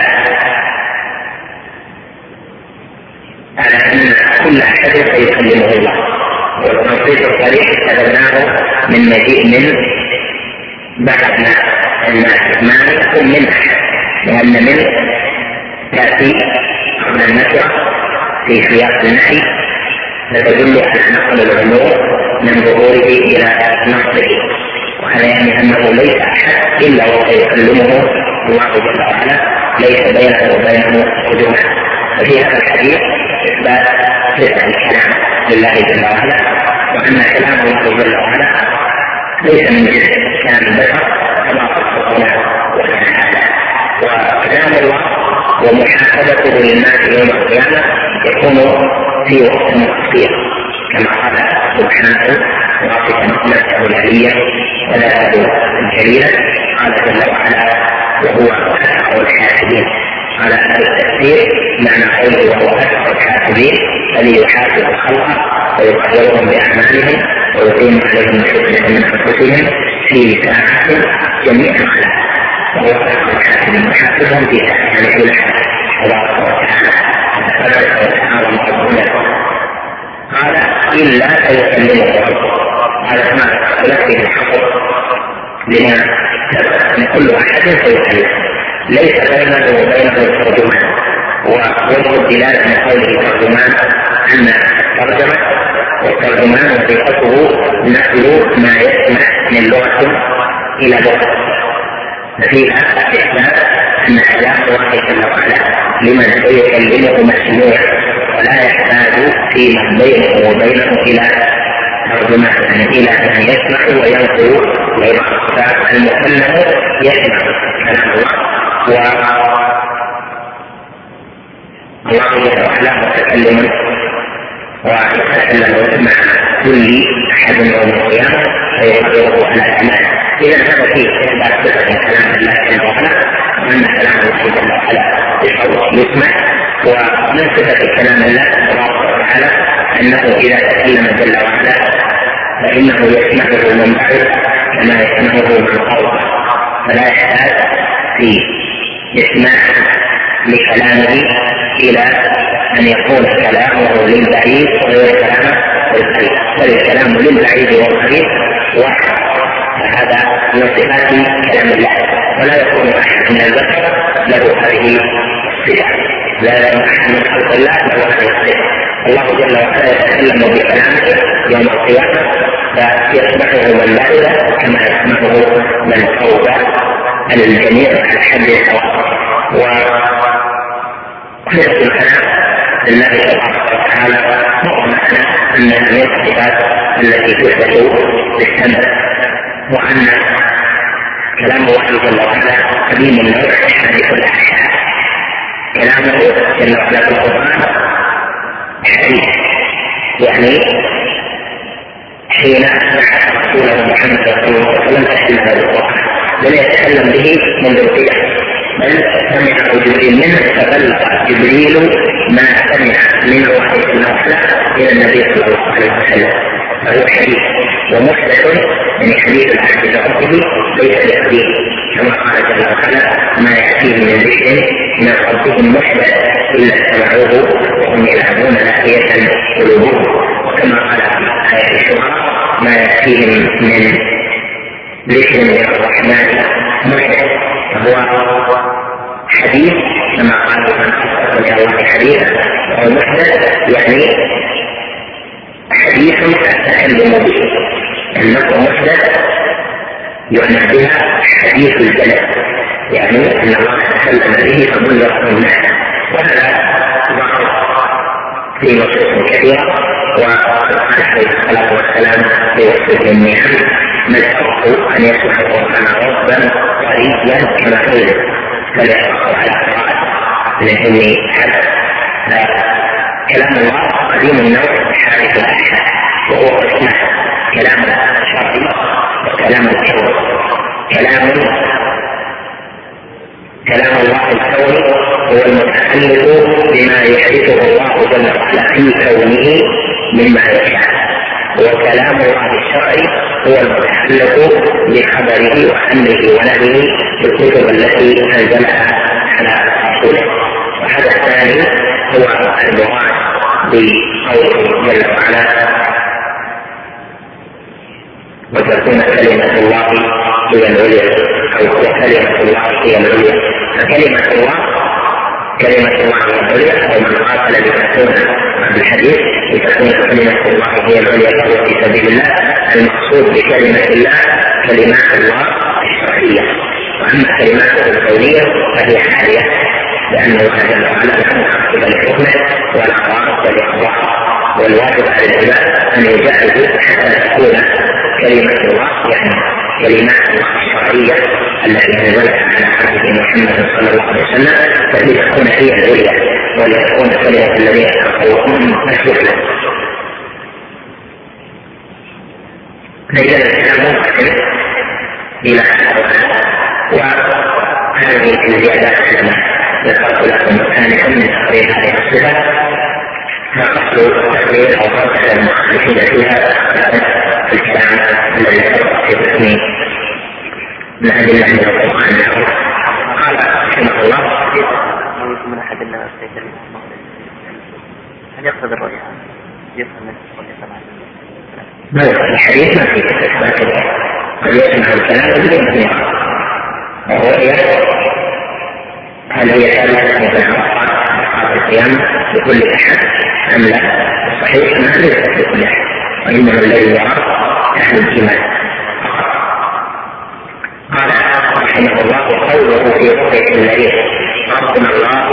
على ان كل احد سيكلمه الله، والتنصيص الصريح استفدناه من مجيء من بعد الناس ما يكون من احد، لان من تاتي قبل النكره في سياق النهي فتدل على نقل العموم من ظهوره الى نصره، وهذا يعني انه ليس احد الا وسيكلمه الله جل وعلا، ليس بينه وبينه ترجمان. وفي هذا الحديث اثبات صفه الكلام لله جل وعلا، وان كلام الله جل وعلا ليس من جنس كلام البشر كما قصصنا وتعالى. وكلام الله ومحاسبته للناس يوم القيامه يكون في وقت مخصيص كما قال سبحانه واصفا نفسه العليه وذاته الجليله، قال جل وعلا وهو اسرع الحاسبين. قال هذا التفسير معنى قوله وهو اسرع الحاسبين الذي يحاسب الخلق ويقدرهم باعمالهم ويقيم عليهم الحجه من انفسهم في ساعه جميع الخلق، وهو اسرع الحاسبين يحاسبهم في ساعه يعني في لحظه تبارك وتعالى تبارك وتعالى مقدمه. قال الا سيكلمه ربه، هذا ما تلقي الحق لما ان كل احد سيكلم، ليس بينه وبينه ترجمان. ووجه الدلاله من قوله ترجمان ان الترجمه والترجمان وظيفته نقل ما يسمع من لغه الى لغه، فيها اثبات ان كلام الله جل وعلا لمن سيكلمه مسموع ولا يحتاج فيما بينه وبينه الى ترجمان، يعني الى ان يسمع وينقل ويبقى. فالمكلم يسمع كلام الله، والله جل وعلا متكلم ويتكلم مع كل احد يوم القيامه فيقدره على الاعمال. اذا هذا فيه اثبات صفه كلام الله جل وعلا، وان كلام الله جل وعلا يسمع. ومن صفه كلام الله تبارك وتعالى انه اذا تكلم جل وعلا فانه يسمعه من بعد كما يسمعه من قوله، فلا يحتاج في اسماع لكلامه الى ان يكون كلامه للبعيد وغير كلامه للقريب، بل الكلام للبعيد والقريب واحد. فهذا من صفات كلام الله، ولا يكون احد من البشر له هذه الصفه، لا يكون احد من خلق الله له هذه الصفه. الله جل وعلا يتكلم بكلامه يوم القيامه فيسمعه من بعد كما يسمعه من فوق الجميع على حد سواء. وصفة الكلام لله تبارك وتعالى مر معنا أنها من الصفات التي تثبت بالسمع، وأن كلام الله جل وعلا قديم النوع حديث الأحياء. كلامه جل وعلا في القرآن حديث، يعني حين بعث رسوله محمد صلى الله عليه وسلم تكلم بالقرآن لم يتكلم به منذ القيامة، بل سمعه جبريل منه فبلغ جبريل ما سمع من الله جل وعلا الى النبي صلى الله عليه وسلم، فهو حديث ومحدث من حديث العهد بربه ليس بقديم، كما قال جل وعلا ما ياتيه من ذكر من ربهم محدث الا سمعوه وهم يلعبون لاهيه قلوبهم، وكما قال في ايه الشعراء ما ياتيهم من ذكر من الرحمن محدث، فهو حديث كما قال من أصدق الله حديثا، وهو محدث يعني حديث التكلم به، النص محدث يعنى بها حديث الجلال، يعني أن الله تكلم به فبلغه الناس. وهذا ظهر في نصوص كثيرة، وقال عليه الصلاة والسلام بوصفه النعم ما الفرق أن يسمع القرآن ربا طريا كما قيل فليقرأ على قراءته، لأني حدث كلام الله قديم النوع حادث الأحياء، وهو قسمه كلام شرعي وكلام الكون. كلام كلام الله الكوني هو المتعلق بما يحدثه الله جل في كونه مما يشاء. وكلام الله الشرعي هو المتعلق بخبره وامره ونهيه بالكتب التي انزلها على رسوله. وهذا الثاني هو المراد بقوله جل وعلا وتكون كلمة الله هي العليا أو كلمة الله هي العليا. فكلمة الله كلمة الله هي العليا، ومن قاتل لتكون الحديث لتكون كلمة الله هي العليا فهو في سبيل الله. المقصود بكلمة الله كلمات الله الشرعية، وأما كلماته الكونية فهي حالية، لأن الله جل وعلا لا معقب لحكمه ولا راد لقضائه، والواجب على العباد أن يجاهدوا حتى تكون كلمة الله يعني كلمات الله الشرعية التي نزلت على عبده محمد صلى الله عليه وسلم فلتكون هي العليا ولتكون كلمة الذين كفروا مسلوكا. فإذا الكلام منقسم إلى وهذه الزيادات كما ذكرت لكم ثانيا من تقرير هذه الصفة، فأصل تقرير أو رد على المخالفين فيها في الكلام الذي سبق في قسم الأدلة من القرآن. قال رحمه الله من أحد الناس هل يقصد الرؤيا؟ يفهم الرؤيا طبعا ما يقصد الحديث ما فيه إثبات الرؤيا، قد يسمع الكلام بدون أن يرى. الرؤيا هل هي ثابتة مثل عرفات القيامة لكل أحد أم لا؟ الصحيح أنها ليست لكل أحد، وإنما الذي يرى أهل الإيمان. قال رحمه الله وقوله في رؤية الذي ربنا الله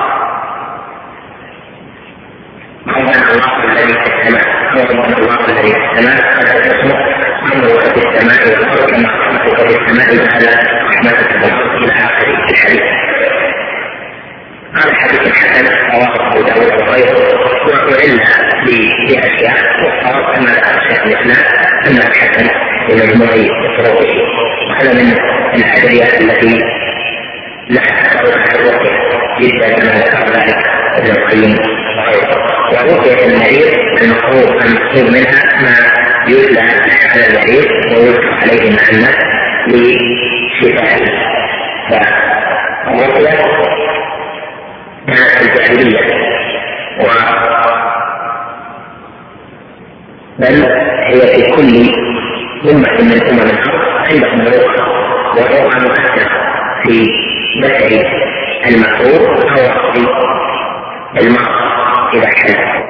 ربنا الله الذي في السماء ربنا الله الذي في السماء هذا اسمه أمرك في السماء والأرض كما رحمتك في السماء وهذا رحمتك في الأرض إلى آخر الحديث. هذا الحديث الحسن رواه أبو داود وغيره وعل بأشياء والصواب كما ذكر شيخ الإسلام أنه حسن لمجموع طرقه، وهذا من الأدعية التي لها أثر الرقية جدا كما ذكر ذلك ابن القيم وغيره. ورقية المريض المفروض المقصود منها ما يتلى على المريض ويذكر عليه معنى لشفائه. فالرقية كانت الجاهلية و بل هي في كل أمة من أمم الأرض عندهم الرقى، والرقى مؤثرة في بدء المفروض أو وقت المرض إذا حل.